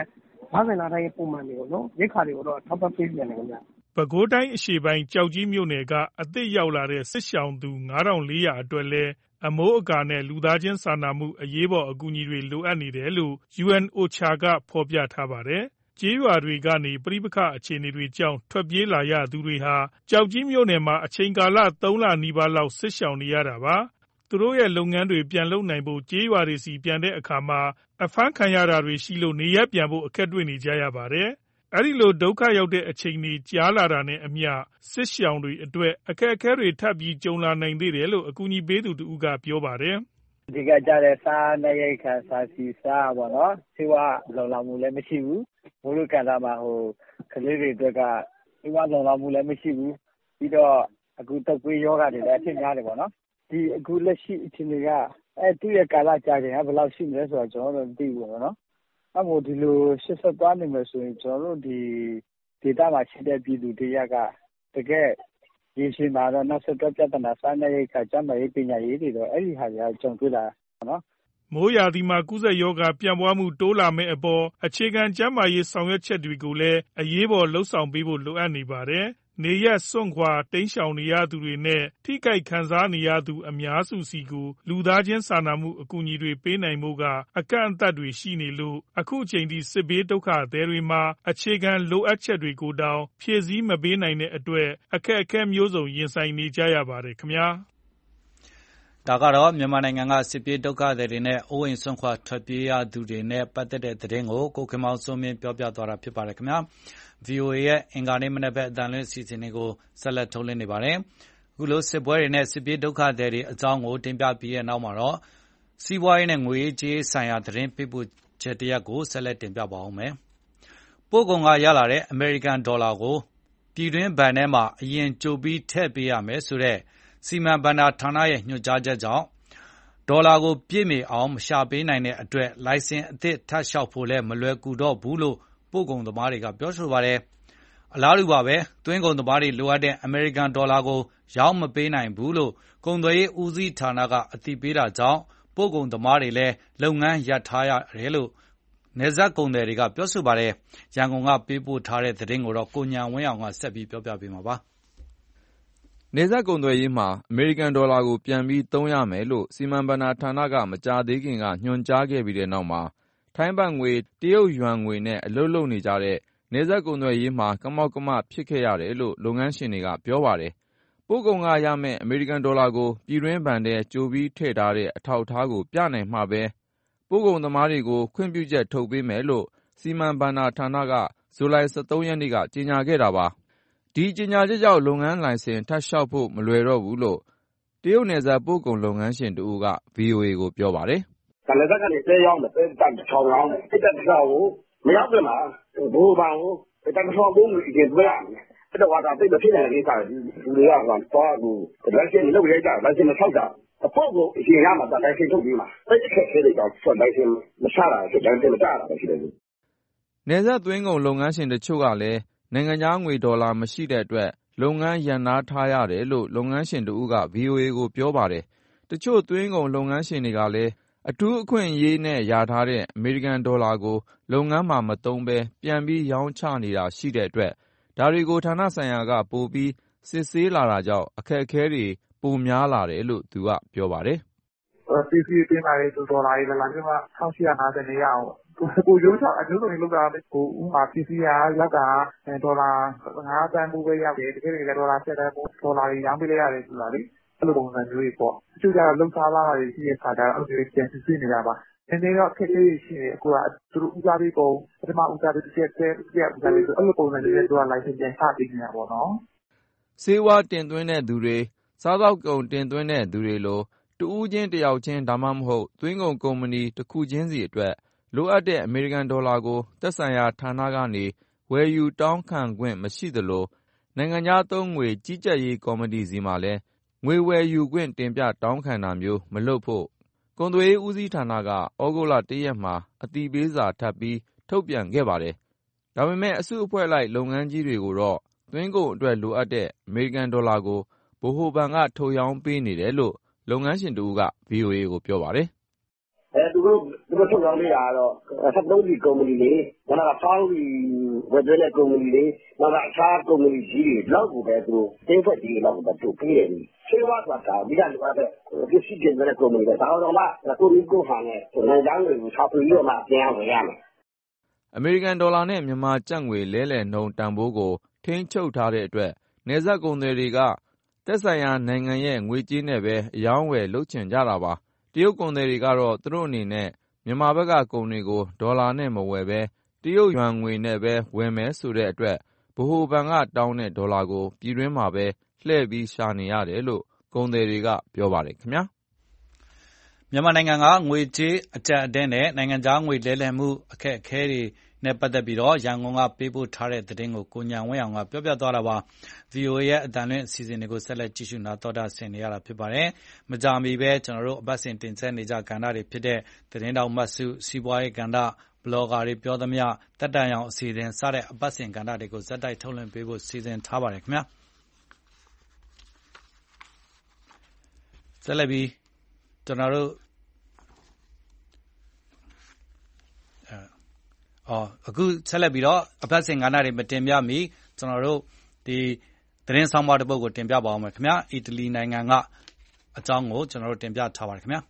လတိုင်းရဲ့ပုံမှန်တွေပေါ့နော်ရိက္ခာတွေတော့ထောက်ပံ့ပေးပြန်တယ်ခင်ဗျ။ပဲခူးတိုင်းအရှေ့ပိုင်းကျောက်ကြီးမြို့နယ်ကအသစ်ရောက်လာတဲ့စစ်ရှောင်သူ 9400 အတွက်လည်းအမိုးအကာနဲ့လူသားချင်းစာနာမှုအရေးပေါ်အကူအညီတွေလိုအပ်နေတယ်လို့ UNOCHA ကဖော်ပြထားပါတယ်။ကျေးရွာတွေကနေပဋိပက္ခအခြေအနေတွေကြောင့်ထွက်ပြေးလာရသူတွေဟာကျောက်ကြီးမြို့နယ်မှာအချိန်ကာလ 3 လနီးပါးလောက်စစ်ရှောင်နေရတာပါ။သူတို့ရဲ့လုပ်ငန်းတွေပြန်လုပ်နိုင်ဖို့ကျေးရွာတွေစီပြန်တဲ့အခါမှာအဖမ်းခံရတာတွေရှိလို့နေရပ်ပြန်ဖို့အခက်တွေ့နေကြရပါတယ်။အဲဒီလိုဒုက္ခရောက်တဲ့အချိန်တွေကြာလာတာနဲ့အမျှစစ်ရှောင်တွေအတွက်အခက်အခဲတွေထပ်ပြီးကြုံလာနိုင်သေးတယ်လို့အကူအညီပေးသူတဦးကပြောပါတယ်။ဒီကကြတဲ့စားနေရိတ်ခါစားစီစားပေါ့နော်ဆေးဝါးလုံလောက်မှုလည်းမရှိဘူးမိုးလူကန်တာမှာကလေးတွေအတွက်ကဆေးဝါးလုံလောက်မှုလည်းမရှိဘူးပြီးတော့အခုတုပ်ကွေးယောဂတွေလည်းအဖြစ်များတယ်ပေါ့နော်ဒီအခုလက်ရှိအချိန်တွေကသူ့ရဲ့ကာလကြာချိန်ကဘယ်လောက်ရှိမလဲဆိုတော့ကျွန်တော်တို့မသိဘူးပေါ့နော်ဒီလိုရှစ်ဆက်သွားနေမယ်ဆိုရင်ကျွန်တော်တို့ဒီဒေတာမှာရှိတဲ့ပြည်သူတွေရကတကယ်ရေရှည်မှာတော့နောက်ဆက်တွဲပြဿနာစားနေရိတ်ခါကျန်းမာရေးပညာရေးတွေတော့အဲ့ဒီဟာတွေကကြုံတွေ့လာပေါ့နော်မိုးရာသီမှာကူးစက်ရောဂါပြန့်ပွားမှုတိုးလာမယ့်အပေါ်အခြေခံကျန်းမာရေးဆောင်ရွက်ချက်တွေကိုလည်းအရေးပေါ်လှုပ်ဆောင်ပေးဖို့လိုအပ်နေပါတယ်။နေရပ်စွန့်ခွာတိမ်းရှောင်နေရသူတွေနဲ့ထိခိုက်ခံစားနေရသူအများစုစီကိုလူသားချင်းစာနာမှုအကူအညီတွေပေးနိုင်ဖို့ကအကန့်အသတ်တွေရှိနေလို့အခုချိန်ထိစစ်ဘေးဒုက္ခသည်တွေမှာအခြေခံလိုအပ်ချက်တွေကိုတောင်ဖြည့်ဆည်းမပေးနိုင်တဲ့အတွက်အခက်အခဲမျိုးစုံရင်ဆိုင်နေကြရပါတယ်ခင်ဗျာဒါကတော့မြန်မာနိုင်ငံကစစ်ပြေးဒုက္ခသည်တွေနဲ့အိုးအိမ်စွန့်ခွာထွက်ပြေးရသူတွေနဲ့ပတ်သက်တဲ့သတင်းကိုကိုခင်မောင်စိုးမင်းပြောပြသွားတာဖြစ်ပါတယ်ခင်ဗျာ VOA ရဲ့အင်္ဂါနေ့မနက်ဘက်အတန်လွင့်အစီအစဉ်တွေကိုဆက်လက်ထုတ်လွှင့်နေပါတယ်အခုလိုစစ်ပွဲတွေနဲ့စစ်ပြေးဒုက္ခသည်တွေအကြောင်းကိုတင်ပြပြီးတဲ့နောက်မှာတော့စီးပွားရေးနဲ့ငွေရေးကြေးရေးဆိုင်ရာသတင်းပေးပို့ချက်တရက်ကိုဆက်လက်တင်ပြပါဦးမယ်ပို့ကုန်ကရလာတဲ့အမေရိကန်ဒေါ်လာကိုပြည်တွင်းဘဏ်ထဲမှာအရင်ကြိုပြီးထည့်ပေးရမယ်ဆိုတဲ့စီမံဘဏ္ဍာဌာနရဲ့ညွှန်ကြားချက်ကြောင့်ဒေါ်လာကိုပြည့်မီအောင်မရှာပေးနိုင်တဲ့အတွက်လိုင်စင်အသစ်ထပ်လျှောက်ဖို့လည်းမလွယ်ကူတော့ဘူးလို့ပို့ကုန်သမားတွေကပြောဆိုပါတယ်အလားတူပါပဲသွင်းကုန်သမားတွေလိုအပ်တဲ့အမေရိကန်ဒေါ်လာကိုရောင်းမပေးနိုင်ဘူးလို့ကုန်သွယ်ရေးဦးစီးဌာနကအသိပေးတာကြောင့်ပို့ကုန်သမားတွေလည်းလုပ်ငန်းရပ်ထားရတယ်လို့နယ်စပ်ကုန်သည်တွေကပြောဆိုပါတယ်ရန်ကုန်ကပေးပို့ထားတဲ့သတင်းကိုတော့ကိုညာဝင်းအောင်ကဆက်ပြီးပြောပြပေးမှာပါနယ်စပ်ကုန်သွယ်ရေးမှာအမေရိကန်ဒေါ်လာကိုပြန်ပြီးသုံးရမယ်လို့စီမံဘဏ္ဍာဌာနကမကြာသေးခင်ကညွှန်ကြားခဲ့ပြီးတဲ့နောက်မှာထိုင်းဘတ်ငွေတရုတ်ယွမ်ငွေနဲ့အလုပ်လုပ်နေကြတဲ့နယ်စပ်ကုန်သွယ်ရေးမှာကမောက်ကမဖြစ်ခဲ့ရတယ်လို့လုပ်ငန်းရှင်တွေကပြောပါတယ်။ပို့ကုန်ကရမယ့်အမေရိကန်ဒေါ်လာကိုပြည်တွင်းဘဏ်ထဲကြိုပြီးထည့်ထားတဲ့အထောက်အထားကိုပြနိုင်မှပဲပို့ကုန်သမားတွေကိုခွင့်ပြုချက်ထုတ်ပေးမယ်လို့စီမံဘဏ္ဍာဌာနကဇူလိုင် 23 ရက်နေ့ကကြေညာခဲ့တာပါ။ဒီကြေညာချက်ကြောင့်လုပ်ငန်းလိုင်စင်ထပ်လျှောက်ဖို့မလွယ်တော့ဘူးလို့တရုတ်နယ်စပ်ပို့ကုန်လုပ်ငန်းရှင်တဦးက VOA ကိုပြောပါတယ်။နယ်စပ်ကနေပဲရောက်တယ်ပဲတက်ချောင်းအောင်တက်တဲ့ကြောင်ကိုမရောက်ပြန်လားဘိုးဘောင်ကိုတက်ချောင်းဘုံကိုအရင်တွေ့ရတယ်အဲ့တော့ဒါသိမဖြစ်နိုင်တဲ့ကိစ္စလူတွေကကတော့လက်ရှိလုပ်ရကြလက်ရှိမဆောက်တာအဖို့ကိုအရင်ကမှတိုင်ရှင်ထုတ်ပြီးမှအဲ့ဒီခက်ခဲတွေတော့ဆွတ်လိုက်ရှင်မချတာဆိုတိုင်ရှင်မချတာပဲရှိတယ်နယ်စပ်သွင်းကုန်လုပ်ငန်းရှင်တချို့ကလည်းနိုင်ငံခြားငွေဒေါ်လာမရှိတဲ့အတွက်လုပ်ငန်းရပ်နားထားရတယ်လို့လုပ်ငန်းရှင်တဦးက VOA ကိုပြောပါတယ်တချို့သွင်းကုန်လုပ်ငန်းရှင်တွေကလည်းအထူးအခွင့်အရေးနဲ့ရထားတဲ့အမေရိကန်ဒေါ်လာကိုလုပ်ငန်းမှာမသုံးဘဲပြန်ပြီးရောင်းချနေတာရှိတဲ့အတွက်ဒါတွေကိုဌာနဆိုင်ရာကပိုပြီးစစ်ဆေးလာတာကြောင့်အခက်အခဲတွေပိုများလာတယ်လို့သူကပြောပါတယ်။ PC တင်လာတဲ့ဒေါ်လာတွေလာပြီးမှ1850နေရအောင်ကိုရိုးချအကျိုးဆုံးလောက်တာကိုဥမာ PC ကရောက်တာဒေါ်လာ5တန်းပိုးပဲရောက်တယ်တကယ်လည်းဒေါ်လာ7တန်းပိုးဒေါ်လာတွေရောင်းပေးလိုက်ရတယ်ဆိုတာလေအဲ့လိုပုံစံမျိုးတွေပေါ့တချို့ကျတော့လုံစားလာတာတွေရှိတဲ့ခါကျတော့အဲ့လိုပြန်စစ်ဆေးနေတာပါနည်းနည်းတော့ခက်ခဲရှိနေအခုကသူတို့ဦးစားပေးပုံပထမဦးစားပေးတစ်ချက်ဦးစားပေးဆိုအဲ့လိုပုံစံမျိုးတွေသူကလိုင်စင်ပြန်ချပေးနေတာပေါ့နော်ဆေးဝါးတင်သွင်းတဲ့သူတွေစားသောက်ကုန်တင်သွင်းတဲ့သူတွေလိုတဦးချင်းတယောက်ချင်းဒါမှမဟုတ်သွင်းကုန်ကုမ္ပဏီတစ်ခုချင်းစီအတွက်လိုအပ်တဲ့အမေရိကန်ဒေါ်လာကိုသက်ဆိုင်ရာဌာနကနေဝယ်ယူတောင်းခံခွင့်မရှိသလိုနိုင်ငံခြားသုံးငွေကြီးကြပ်ရေးကော်မတီစီမှာလည်းငွေဝယ်ယူခွင့်တင်ပြတောင်းခံတာမျိုးမလုပ်ဖို့ကုန်သွယ်ရေးဦးစီးဌာနကဩဂုတ်လ 1 ရက်မှာအသိပေးစာထပ်ပြီးထုတ်ပြန်ခဲ့ပါတယ်။ဒါပေမဲ့အစုအဖွဲ့လိုက်လုပ်ငန်းကြီးတွေကိုတော့သွင်းကုန်အတွက်လိုအပ်တဲ့အမေရိကန်ဒေါ်လာကိုဗဟိုဘဏ်ကထုတ်ရောင်းပေးနေတယ်လို့လုပ်ငန်းရှင်တဦးက VOA ကိုပြောပါတယ်သူတို့ထုတ်ရောင်းနေတာကတော့73စီကုမ္ပဏီတွေနောက်ကဖောင်းစီဝယ်သွင်းတဲ့ကုမ္ပဏီတွေနောက်ကအခြားကုမ္ပဏီကြီးတွေလောက်ကိုပဲသူတို့တင်းဖက်ကြီးတွေလောက်ကိုပဲသူပေးတယ်ဆေးဝါးဆိုတာဒီကလိုအပ်တဲ့ပစ္စည်းတင်တဲ့ကုမ္ပဏီတွေဒါတော့မှကိုရီကိုဟာနဲ့နိုင်ငံသားတွေကိုချပြီးတော့မှပြန်ဝယ်ရမယ်အမေရိကန်ဒေါ်လာနဲ့မြန်မာကျပ်ငွေလဲလှယ်နှုန်းတန်ဖိုးကိုထိန်းချုပ်ထားတဲ့အတွက်နယ်စပ်ကုန်သည်တွေကသက်ဆိုင်ရာနိုင်ငံရဲ့ငွေကြေးနဲ့ပဲအရောင်းအဝယ်လုပ်ချင်ကြတာပါတရုတ်ကုန်သည်တွေကတော့သူတို့အနေနဲ့မြန်မာဘက်ကကုန်တွေကိုဒေါ်လာနဲ့မဝယ်ပဲတရုတ်ယွမ်ငွေနဲ့ပဲဝယ်မယ်ဆိုတဲ့အတွက်ဗဟိုဘဏ်ကတောင်းတဲ့ဒေါ်လာကိုပြည်တွင်းမှာပဲလှည့်ပြီးရှာနေရတယ်လို့ကုန်သည်တွေကပြောပါတယ်ခင်ဗျာမြန်မာနိုင်ငံကငွေကြေးအကျပ်အတည်းနဲ့နိုင်ငံခြားငွေလဲလှယ်မှုအခက်အခဲတွေနဲ့ပတ်သက်ပြီးရန်ကုန်ကပေးပို့ထားတဲ့သတင်းကိုကိုဉာဏ်ဝင်းအောင်ကပြောပြသွားတာပါ။ VOA ရဲ့အသံလွှင့်အစီအစဉ်တွေကိုဆက်လက်ကြည့်ရှုနာတော်တာဆင်နေရတာဖြစ်ပါတယ်။မကြာမီပဲကျွန်တော်တို့အပတ်စဉ်တင်ဆက်နေကြကဏ္ဍတွေဖြစ်တဲ့သတင်းတောင်မှတ်စုစီးပွားရေးကဏ္ဍဘလော့ဂါတွေပြောသမျှတက်တန်ရောင်အစီအစဉ်စတဲ့အပတ်စဉ်ကဏ္ဍတွေကိုဇက်တိုက်ထုတ်လွှင့်ပေးဖို့စီစဉ်ထားပါတယ်ခင်ဗျာ။ဆက်လက်ပြီးကျွန်တော်တို့အခုဆက်လက်ပြီးတော့အပတ်စဉ်ကဏ္ဍတွေမတင်ပြမီကျွန်တော်တို့ဒီသတင်းဆောင်မတစ်ပုဒ်ကိုတင်ပြပါအောင်မယ်ခင်ဗျာအီတလီနိုင်ငံကအကြောင်းကိုကျွန်တော်တို့တင်ပြထားပါတယ်ခင်ဗျာ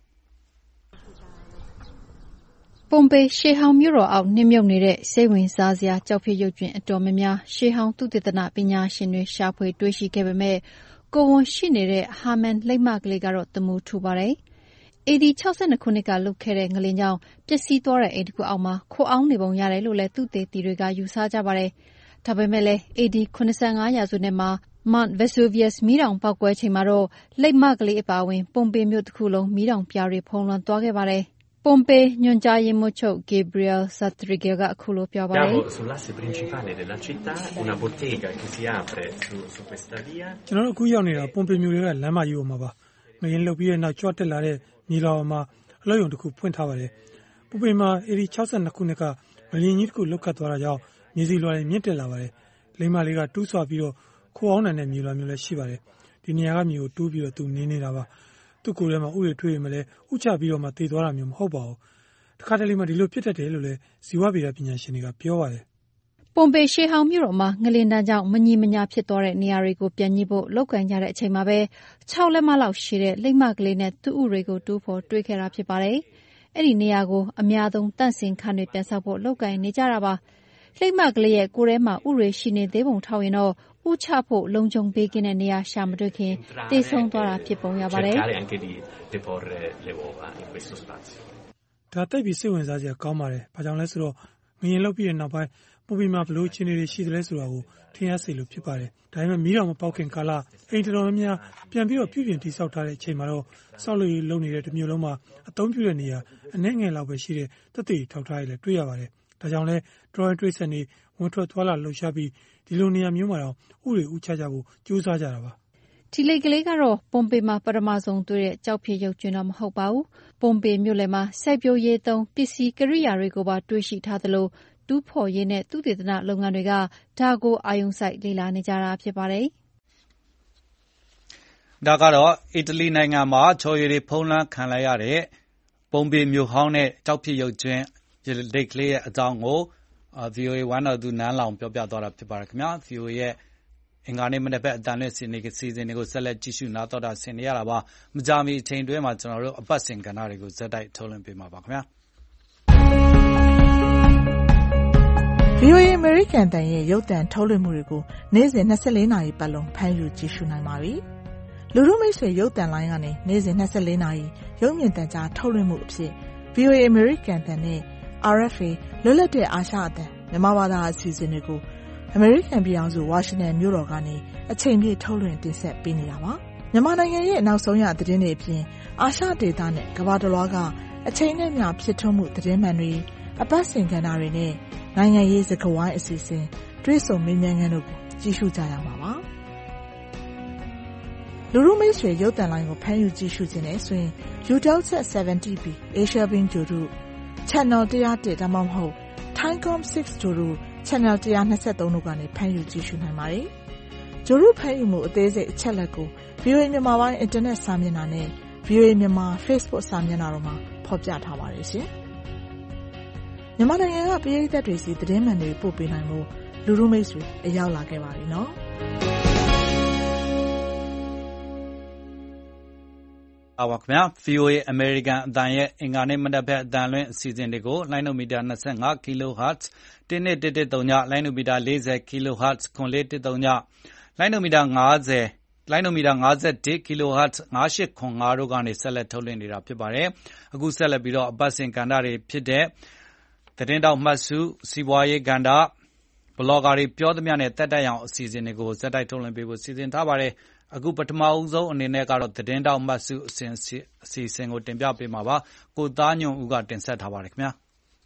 ပုံပေရှေးဟောင်းမြို့တော်အောက်နှင်းမြုပ်နေတဲ့စိတ်ဝင်စားစရာကြောက်ဖြစ်ရုပ်ကျွင်အတော်များများရှေးဟောင်းသုတေသနပညာရှင်တွေရှာဖွေတွေ့ရှိခဲ့ပေမဲ့ကိုဝန်ရှိနေတဲ့ဟာမန်လိမ့်မကလေးကတော့တမူထူပါတယ်AD 62ခုနှစ်ကလုတ်ခဲ့တဲ့ငလင်ကြောင့်ပျက်စီးသွားတဲ့အိမ်တစ်ခုအောက်မှာခိုအောင်းနေပုံရတယ်လို့လည်းသုတေသီတွေကယူဆကြပါတယ်။ဒါပေမဲ့လည်း AD 85ရာစုနှစ်မှာ Mount Vesuvius မီးတောင်ပေါက်ကွဲချိန်မှာတော့လိပ်မကလေးအပါအဝင်ပုံပေမြို့တစ်ခုလုံးမီးတောင်ပြားတွေဖုံးလွှမ်းသွားခဲ့ပါတယ်။ပုံပေညွှန်ကြားရေးမှူးချုပ် Gabriel Zadrigal ကအခုလိုပြောပါတယ်။ကျွန်တော်တို့အခုရောက်နေတာပုံပေမြို့တွေကလမ်းမကြီးပေါ်မှာပါ။ငရင်လှုပ်ပြီးတဲ့နောက်ကြွတက်လာတဲ့မြေလောင်မှာအလုပ်ရုံတစ်ခုဖွင့်ထားပါတယ်။ပူပေမှာAD 62ခုနှစ်ကမလျင်ကြီးတစ်ခုလုတ်ခတ်သွားတာကြောင့်မြေစီလွှာတွေမြင့်တက်လာပါတယ်။လိမ္မာလေးကတူးဆွပြီးတော့ခိုးအောင်နိုင်တဲ့မြေလွှာမျိုးလည်းရှိပါတယ်။ဒီနေရာကမြေကိုတူးပြီးတော့သူနေနေတာပါ။သူ့ကိုယ်ထဲမှာဥတွေထွေးရမလဲဥချပြီးတော့မှတည်သွားတာမျိုးမဟုတ်ပါဘူး။တခါတလေမှဒီလိုဖြစ်တတ်တယ်လို့လည်းဇီဝဗေဒပညာရှင်တွေကပြောပါတယ်ပုံပေရှေးဟောင်းမြို့တော်မှာငလင်တန်းကြောင့်မညီမညာဖြစ်သွားတဲ့နေရာတွေကိုပြန်ညှိဖို့လောက်ကန်ကြတဲ့အချိန်မှာပဲ6လက်မလောက်ရှိတဲ့လိမ့်မကလေးနဲ့သူ့ဥတွေကိုတူးဖို့တွေးခဲ့တာဖြစ်ပါတယ်။အဲ့ဒီနေရာကိုအများဆုံးတန့်စင်ခန်းတွေပြန်ဆောက်ဖို့လောက်ကန်နေကြတာပါ။လိမ့်မကလေးရဲ့ကိုယ်ထဲမှာဥတွေရှိနေသေးပုံထောက်ရင်တော့ဥချဖို့လုံခြုံပေးကင်းတဲ့နေရာရှာမတွေ့ခင်တေဆုံးသွားတာဖြစ်ပုံရပါတယ်။ဒါတိတ်ပြီးစိတ်ဝင်စားစရာကောင်းပါတယ်။ဘာကြောင့်လဲဆိုတော့ငရင်လှုပ်ပြီးတဲ့နောက်ပိုင်းပူပီမှာဘလို့အခြေအနေတွေရှိသလဲဆိုတာကိုထင်ရစေလို့ဖြစ်ပါတယ်။ဒါပေမဲ့မီးတောင်မပေါက်ခင်ကာလအိမ်တော်များများပြန်ပြီးတော့ပြုပြင်တိစောက်ထားတဲ့အချိန်မှာတော့စောက်လို့လုံနေတဲ့တစ်မျိုးလုံးမှာအသုံးပြုတဲ့နေရာအနည်းငယ်လောက်ပဲရှိတဲ့သက်သေထောက်ထားရလည်းတွေ့ရပါတယ်။ဒါကြောင့်လဲ drawing trace နဲ့ဝင်ထွက်သွားလာလှုပ်ရှားပြီးဒီလိုနေရာမျိုးမှာတော့ဥတွေဥချကြဖို့ကြိုးစားကြတာပါ။ဒီလေကလေးကတော့ပုံပေမှာပထမဆုံးတွေ့တဲ့ကြောက်ဖြစ်ရုပ်ကျွန်းတော့မဟုတ်ပါဘူး။ပုံပေမြို့လယ်မှာစိုက်ပျိုးရေးသုံးပစ္စည်းကိရိယာတွေကိုပါတွေ့ရှိထားသလိုတူးဖော်ရေးနဲ့သုတေသနလုပ်ငန်းတွေကဒါကိုအာရုံစိုက်လေ့လာနေကြတာဖြစ်ပါတယ်။ဒါကတော့အီတလီနိုင်ငံမှာချော်ရည်တွေဖုံးလွှမ်းခံလိုက်ရတဲ့ပုံပေမြို့ဟောင်းနဲ့ကြောက်ဖြစ်ရုပ်ကျွန်းလိပ်ကလေးရဲ့အကြောင်းကိုVOA 1တော်သူနန်းလောင်ပြောပြသွားတာဖြစ်ပါတယ်ခင်ဗျာ VOA ရဲ့အင်္ဂါနေ့မနေ့ဘက်အတန်လွင့်စီစဉ်တွေကိုဆက်လက်ကြည့်ရှုနားတော်တာဆင်နေရတာပါမကြာမီအချိန်တွင်းမှာကျွန်တော်တို့အပတ်စဉ်ကဏ္ဍတွေကိုဇက်တိုက်ထုတ်လွှင့်ပေးမှာပါခင်ဗျာ VOA American တန်ရဲ့ရုပ်သံထုတ်လွှင့်မှုတွေကိုနေ့စဉ်24နာရီပတ်လုံးဖမ်းယူကြည့်ရှုနိုင်ပါပြီ။လူထုမိတ်ဆွေရုပ်သံလိုင်းကနေနေ့စဉ်24နာရီရုပ်မြင်သံကြားထုတ်လွှင့်မှုအဖြစ် VOA American တန်နဲ့ RFA လွတ်လပ်တဲ့အာရှအသံမြန်မာဘာသာအစီအစဉ်တွေကို American ပြည်ထောင်စု Washington မြို့တော်ကနေအချိန်ပြည့်ထုတ်လွှင့်တင်ဆက်ပေးနေတာပါ။မြန်မာနိုင်ငံရဲ့နောက်ဆုံးရသတင်းတွေအပြင်အာရှဒေသနဲ့ကမ္ဘာတစ်လွှားကအချိန်နဲ့မျှဖြစ်ထွန်းမှုသတင်းမှန်တွေအပတ်စဉ်ကဏ္ဍတွေနဲ့နိုင်ငံရေးစကားဝိုင်းအစီအစဉ်တွေ့ဆုံမေးမြန်းခန်းတို့ကိုကြည့်ရှုကြရမှာပါလူထုမိတ်ဆွေရုပ်သံလိုင်းကိုဖမ်းယူကြည့်ရှုခြင်းနဲ့ဆိုရင် Eutelsat 7TB Asia Beam ကြိုတို့ Channel 101ဒါမှမဟုတ် Thaicom 6ကြိုတို့ Channel 123တို့ကနေဖမ်းယူကြည့်ရှုနိုင်ပါတယ်ကြိုတို့ဖမ်းယူမှုအသေးစိတ်အချက်လက်ကို VOA မြန်မာပိုင်း Internet စာမျက်နှာနဲ့ VOA မြန်မာ Facebook စာမျက်နှာတို့မှာဖဖော်ပြထားပါတယ်ရှင်။မြန်မာနိုင်ငံကပရိသတ်တွေစီသတင်းမှန်တွေပို့ပေးနိုင်မှုလူလူမိတ်ဆွေအရောက်လာခဲ့ပါပြီနော်။ပါခင်ဗျာ VOA American အတန်ရဲ့အင်္ဂါနေ့မနက်ဘက်အတန်လွင့်အစီအစဉ်တွေကိုလိုင်းနိုမီတာ25 kHz 1213 လိုင်းနိုမီတာ40 kHz 9413 လိုင်းနိုမီတာ50လိုင်းနိုမီတာ51 kHz 9895တို့ကနေဆက်လက်ထုတ်လွှင့်နေတာဖြစ်ပါတယ်။အခုဆက်လက်ပြီးတော့အပတ်စဉ်ကဏ္ဍတွေဖြစ်တဲ့သတင်းတောက်မှတ်စုစီးပွားရေးကဏ္ဍဘလော့ဂါတွေပြောသမျှနဲ့တက်တက်အောင်အစီအစဉ်တွေကိုဇက်တိုက်ထုတ်လွှင့်ပေးဖို့စီစဉ်ထားပါတယ်။အခုပထမဦးဆုံးအနေနဲ့ကတော့သတင်းတောက်မှတ်စုအစီအစဉ်ကိုတင်ပြပေးမှာပါ။ကိုသားညွန့်ဦးကတင်ဆက်ထားပါတယ်ခင်ဗျာ။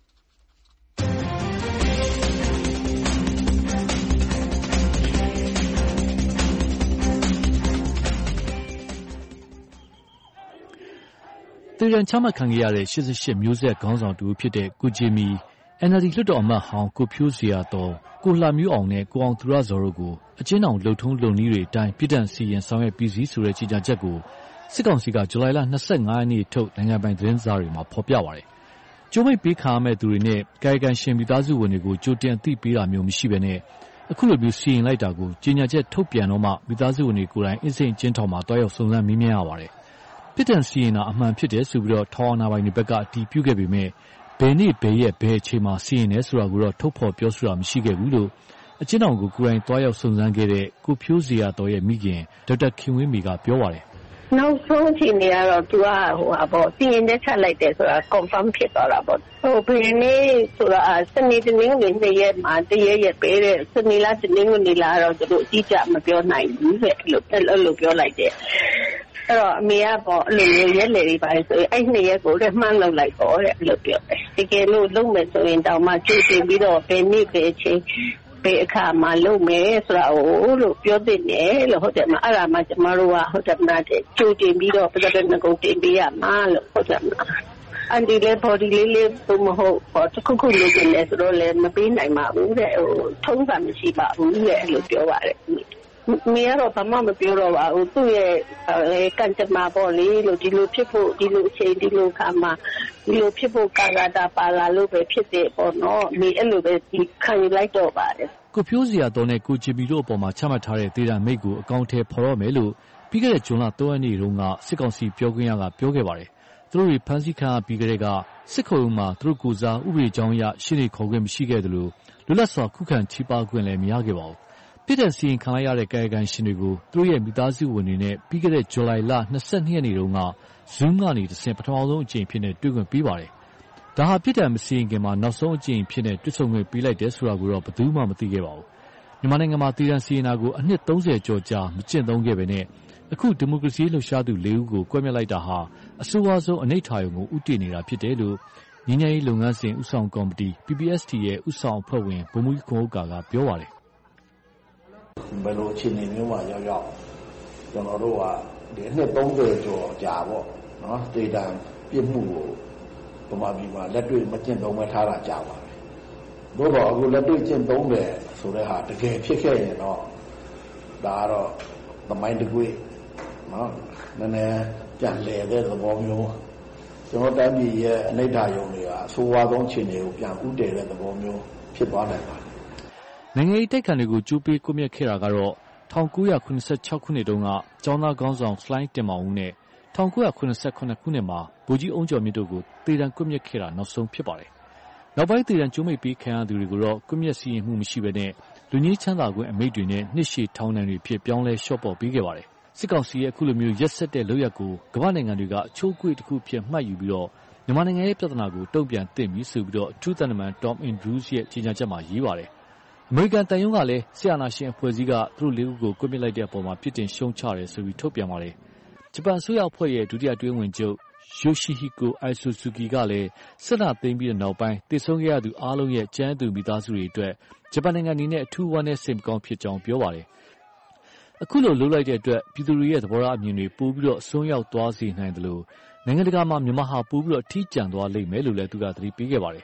သေဒဏ်ချမှတ်ခံခဲ့ရတဲ့88မျိုးဆက်ခေါင်းဆောင်တူဖြစ်တဲ့ကိုဂျီမီ NLD လွှတ်တော်အမတ်ဟောင်းကိုဖြိုးဇေယျာသော်ကိုလှမျိုးအောင်နဲ့ကိုအောင်သူရဇော်တို့ကိုအကျဉ်းထောင်လုပ်ထုံးလုပ်နည်းတွေအတိုင်းပြစ်ဒဏ်စီရင်ဆောင်ရွက်ပြီးစီဆိုတဲ့ကြေညာချက်ကိုစစ်ကောင်စီကဇူလိုင်လ25ရက်နေ့ထုတ်နိုင်ငံပိုင်သတင်းစာတွေမှာဖော်ပြပါတယ်။ကျိုးမိတ်ပေးခံရမဲ့သူတွေနဲ့ကာယကံရှင်မိသားစုဝင်တွေကိုကြိုတင်အသိပေးတာမျိုးမရှိဘဲနဲ့အခုလိုမျိုးစီရင်လိုက်တာကိုကြေညာချက်ထုတ်ပြန်တော့မှမိသားစုဝင်တွေကိုယ်တိုင်အင်းစိန်ကျင်းထောင်မှာတွားရောက်စုံစမ်းမေးမြန်းရပါတယ်။ပြစ်ဒဏ်စီရင်တာအမှန်ဖြစ်တယ်ဆိုပြီးတော့ထောင်အာဏာပိုင်တွေဘက်ကအတည်ပြုခဲ့ပေမဲ့ဘယ်နေ့ဘယ်ရက်ဘယ်အချိန်မှာစီရင်တယ်ဆိုတာကိုတော့ထုတ်ဖော်ပြောဆိုတာမရှိခဲ့ဘူးလို့အကျဉ်းထောင်ကိုကိုယ်တိုင်တွားရောက်စုံစမ်းခဲ့တဲ့ကိုဖြိုးဇေယျာသော်ရဲ့မိခင်ဒေါက်တာခင်ဝင်းမီကပြောပါတယ်။နောက်ဆုံးအချိန်တွေကတော့သူကစီရင်တဲ့ချက်လိုက်တယ်ဆိုတာ confirm ဖြစ်သွားတာပေါ့။ဘယ်နေ့ဆိုတာစနေတနင်္ဂနွေ2ရက်မှာတရက်ပဲတဲ့စနေလားတနင်္ဂနွေလားတော့သူတို့အတိအကျမပြောနိုင်ဘူးတဲ့အဲ့လိုပြောလိုက်တယ်။အဲ့တော့အမေကပေါ့အဲ့လိုမျိုးရက်လေတွေပါဆိုရင်အဲ့2ရက်ကိုလည်းမှန်းလုပ်လိုက်ပေါ့တဲ့အဲ့လိုပြောတယ်။တကယ်လို့လုပ်မယ်ဆိုရင်တောင်မှကြိုတင်ပြီးတော့ဘယ်နေ့ပဲချင်းဘယ်အခါမှလုပ်မယ်ဆိုတာကိုလို့ပြောတဲ့တယ်လို့ဟုတ်တယ်မအဲ့ဒါမှကျမတို့ကဟုတ်တယ်မလားကြိုတင်ပြီးတော့ပတ်သက်တဲ့ငုံတင်ပေးရမှာလို့ဟုတ်တယ်မလားအန်ဒီလေ body လေးပုံမဟုတ်ပေါ့တခုခုလုပ်နေတယ်ဆိုတော့လည်းမပေးနိုင်ပါဘူးတဲ့ထုံးစံမရှိပါဘူးတဲ့အဲ့လိုပြောပါတယ်မင်းကတော့ဘာမှမပြောတော့ပါဘူးသူ့ရဲ့ကံကြမ္မာပေါ့လေလို့ဒီလိုဖြစ်ဖို့ဒီလိုအချိန်ဒီလိုခါမှာဒီလိုဖြစ်ဖို့ကာတာပါလာလို့ပဲဖြစ်တယ်ပေါ့နော်မင်းအဲ့လိုပဲဒီခံယူလိုက်တော့ပါတယ်ကိုဖြိုးဇေယျာသော်နဲ့ကိုဂျီဘီတို့အပေါ်မှာချမှတ်ထားတဲ့သေဒဏ်မိန့်ကိုအကောင့်ထဲဖော်တော့မယ်လို့ပြီးခဲ့တဲ့ဇွန်လ3ရက်နေ့တုန်းကစစ်ကောင်စီပြောခွင့်ရကပြောခဲ့ပါတယ်သူတို့တွေဖမ်းဆီးခံရပြီးကြတဲ့ကစစ်ခုံမှာသူတို့ကိုစားဥပဒေကြောင်းအရရှင်းနေခေါ်ခွင့်မရှိခဲ့သလိုလွတ်လပ်စွာခုခံချီးပါခွင့်လည်းမရခဲ့ပါဘူးပြစ်ဒဏ်စီရင်ခံလိုက်ရတဲ့ကာယကံရှင်တွေကိုသူတို့ရဲ့မိသားစုဝင်တွေနဲ့ပြီးခဲ့တဲ့ဇူလိုင်လ22ရက်နေ့တုန်းက Zoom ကနေတဆင့်ပထမဆုံးအကြိမ်ဖြစ်တဲ့တွေ့ခွင့်ပေးပါတယ်။ဒါဟာပြစ်ဒဏ်မစီရင်ခင်မှာနောက်ဆုံးအကြိမ်ဖြစ်တဲ့တွေ့ဆုံခွင့်ပေးလိုက်တယ်ဆိုတာကိုတော့ဘယ်သူမှမသိခဲ့ပါဘူး။မြန်မာနိုင်ငံမှာသေဒဏ်စီရင်တာကိုအနှစ်30ကျော်ကြာမကျင့်သုံးခဲ့ပဲနဲ့အခုဒီမိုကရေစီလှုပ်ရှားသူ4ဦးကိုကွဲမြက်လိုက်တာဟာအဆိုးဝါးဆုံးအနိဋ္ဌာရုံကိုဥတည်နေတာဖြစ်တယ်လို့ငြိမ်းချမ်းရေးလုပ်ငန်းစဉ်ဦးဆောင်ကော်မတီ PPST ရဲ့ဦးဆောင်အဖွဲ့ဝင်ဗိုလ်မှူးကြီးခွန်ဥက္ကာကပြောပါတယ်ဘယ်လိုအခြေအနေမျိုးမှာရောက်ကျွန်တော်တို့ကဒီနှစ်30ကျော်ကြာပေါ့နော်ဒေတာပြစ်မှုကိုဗမာပြည်မှာလက်တွေ့မကျင့်သုံးမထားတာကြာပါပဲ။သို့တော့အခုလက်တွေ့ကျင့်သုံးတယ်ဆိုတဲ့ဟာတကယ်ဖြစ်ခဲ့ရင်တော့ဒါကတော့သမိုင်းတစ်ကွေ့နော်နည်းနည်းပြန်လည်တဲ့သဘောမျိုးကျွန်တော်တိုင်းပြည်ရဲ့အနိဋ္ဌာရုံတွေကအဆိုးဝါးဆုံးအခြေအနေကိုပြန်ဥတည်တဲ့သဘောမျိုးဖြစ်သွားနိုင်ပါတယ်နိုင်ငံရေးတိုက်ခံတွေကိုကျိုးပေးကွပ်မျက်ခဲ့တာကတော့1986ခုနှစ်တုန်းကကျောင်းသားခေါင်းဆောင်စလိုင်းတင်မောင်ဦးနဲ့1989ခုနှစ်မှာဗိုလ်ကြီးအုံးကျော်မြင့်တို့ကိုသေဒဏ်ကွပ်မျက်ခဲ့တာနောက်ဆုံးဖြစ်ပါတယ်။နောက်ပိုင်းသေဒဏ်ကျိုးမိတ်ပေးခံရသူတွေကိုတော့ကွပ်မျက်စီရင်မှုမရှိဘဲနဲ့လူကြီးချမ်းသာခွင့်အမိန့်တွေနဲ့နှစ်ရှည်ထောင်ဒဏ်တွေဖြစ်ပြောင်းလဲလျှော့ပေါ့ပေးခဲ့ပါတယ်။စစ်ကောင်စီရဲ့အခုလိုမျိုးရက်စက်တဲ့လုပ်ရပ်ကိုကမ္ဘာနိုင်ငံတွေကအချိုးအကွေ့တစ်ခုဖြစ်မှတ်ယူပြီးတော့မြန်မာနိုင်ငံရဲ့ပြဿနာကိုတုံ့ပြန်သင့်ပြီဆိုပြီးတော့အထူးသံတမန် Tom Andrews ရဲ့ကြေညာချက်မှာရေးပါတယ်။အမေရိကန်တန်ယုံကလည်းဆီယနာရှင်အဖွဲ့အစည်းကသူတို့၄ဦးကိုကွပ်မျက်လိုက်တဲ့အပေါ်မှာပြစ်တင်ရှုံချတယ်ဆိုပြီးထုတ်ပြန်ပါတယ်။ဂျပန်အစိုးရအဖွဲ့ရဲ့ဒုတိယအတွင်းဝင်ချုပ် Yoshihiko Isuzuki ကလည်းစစ်တပ်သိမ်းပြီးတဲ့နောက်ပိုင်းတည်ဆုံခဲ့ရသူအားလုံးရဲ့ကျန်းသူမိသားစုတွေအတွက်ဂျပန်နိုင်ငံအနေနဲ့အထူးဝမ်းနည်းစိတ်မကောင်းဖြစ်ကြောင်းပြောပါတယ်။အခုလိုလုပ်လိုက်တဲ့အတွက်ပြည်သူတွေရဲ့သဘောထားအမြင်တွေပိုပြီးတော့အစွန်းရောက်သွားစေနိုင်တယ်လို့နိုင်ငံတကာမှာမြန်မာဟာပိုပြီးတော့ထိကျန်သွားလိမ့်မယ်လို့လည်းသူကသတိပေးခဲ့ပါတယ်။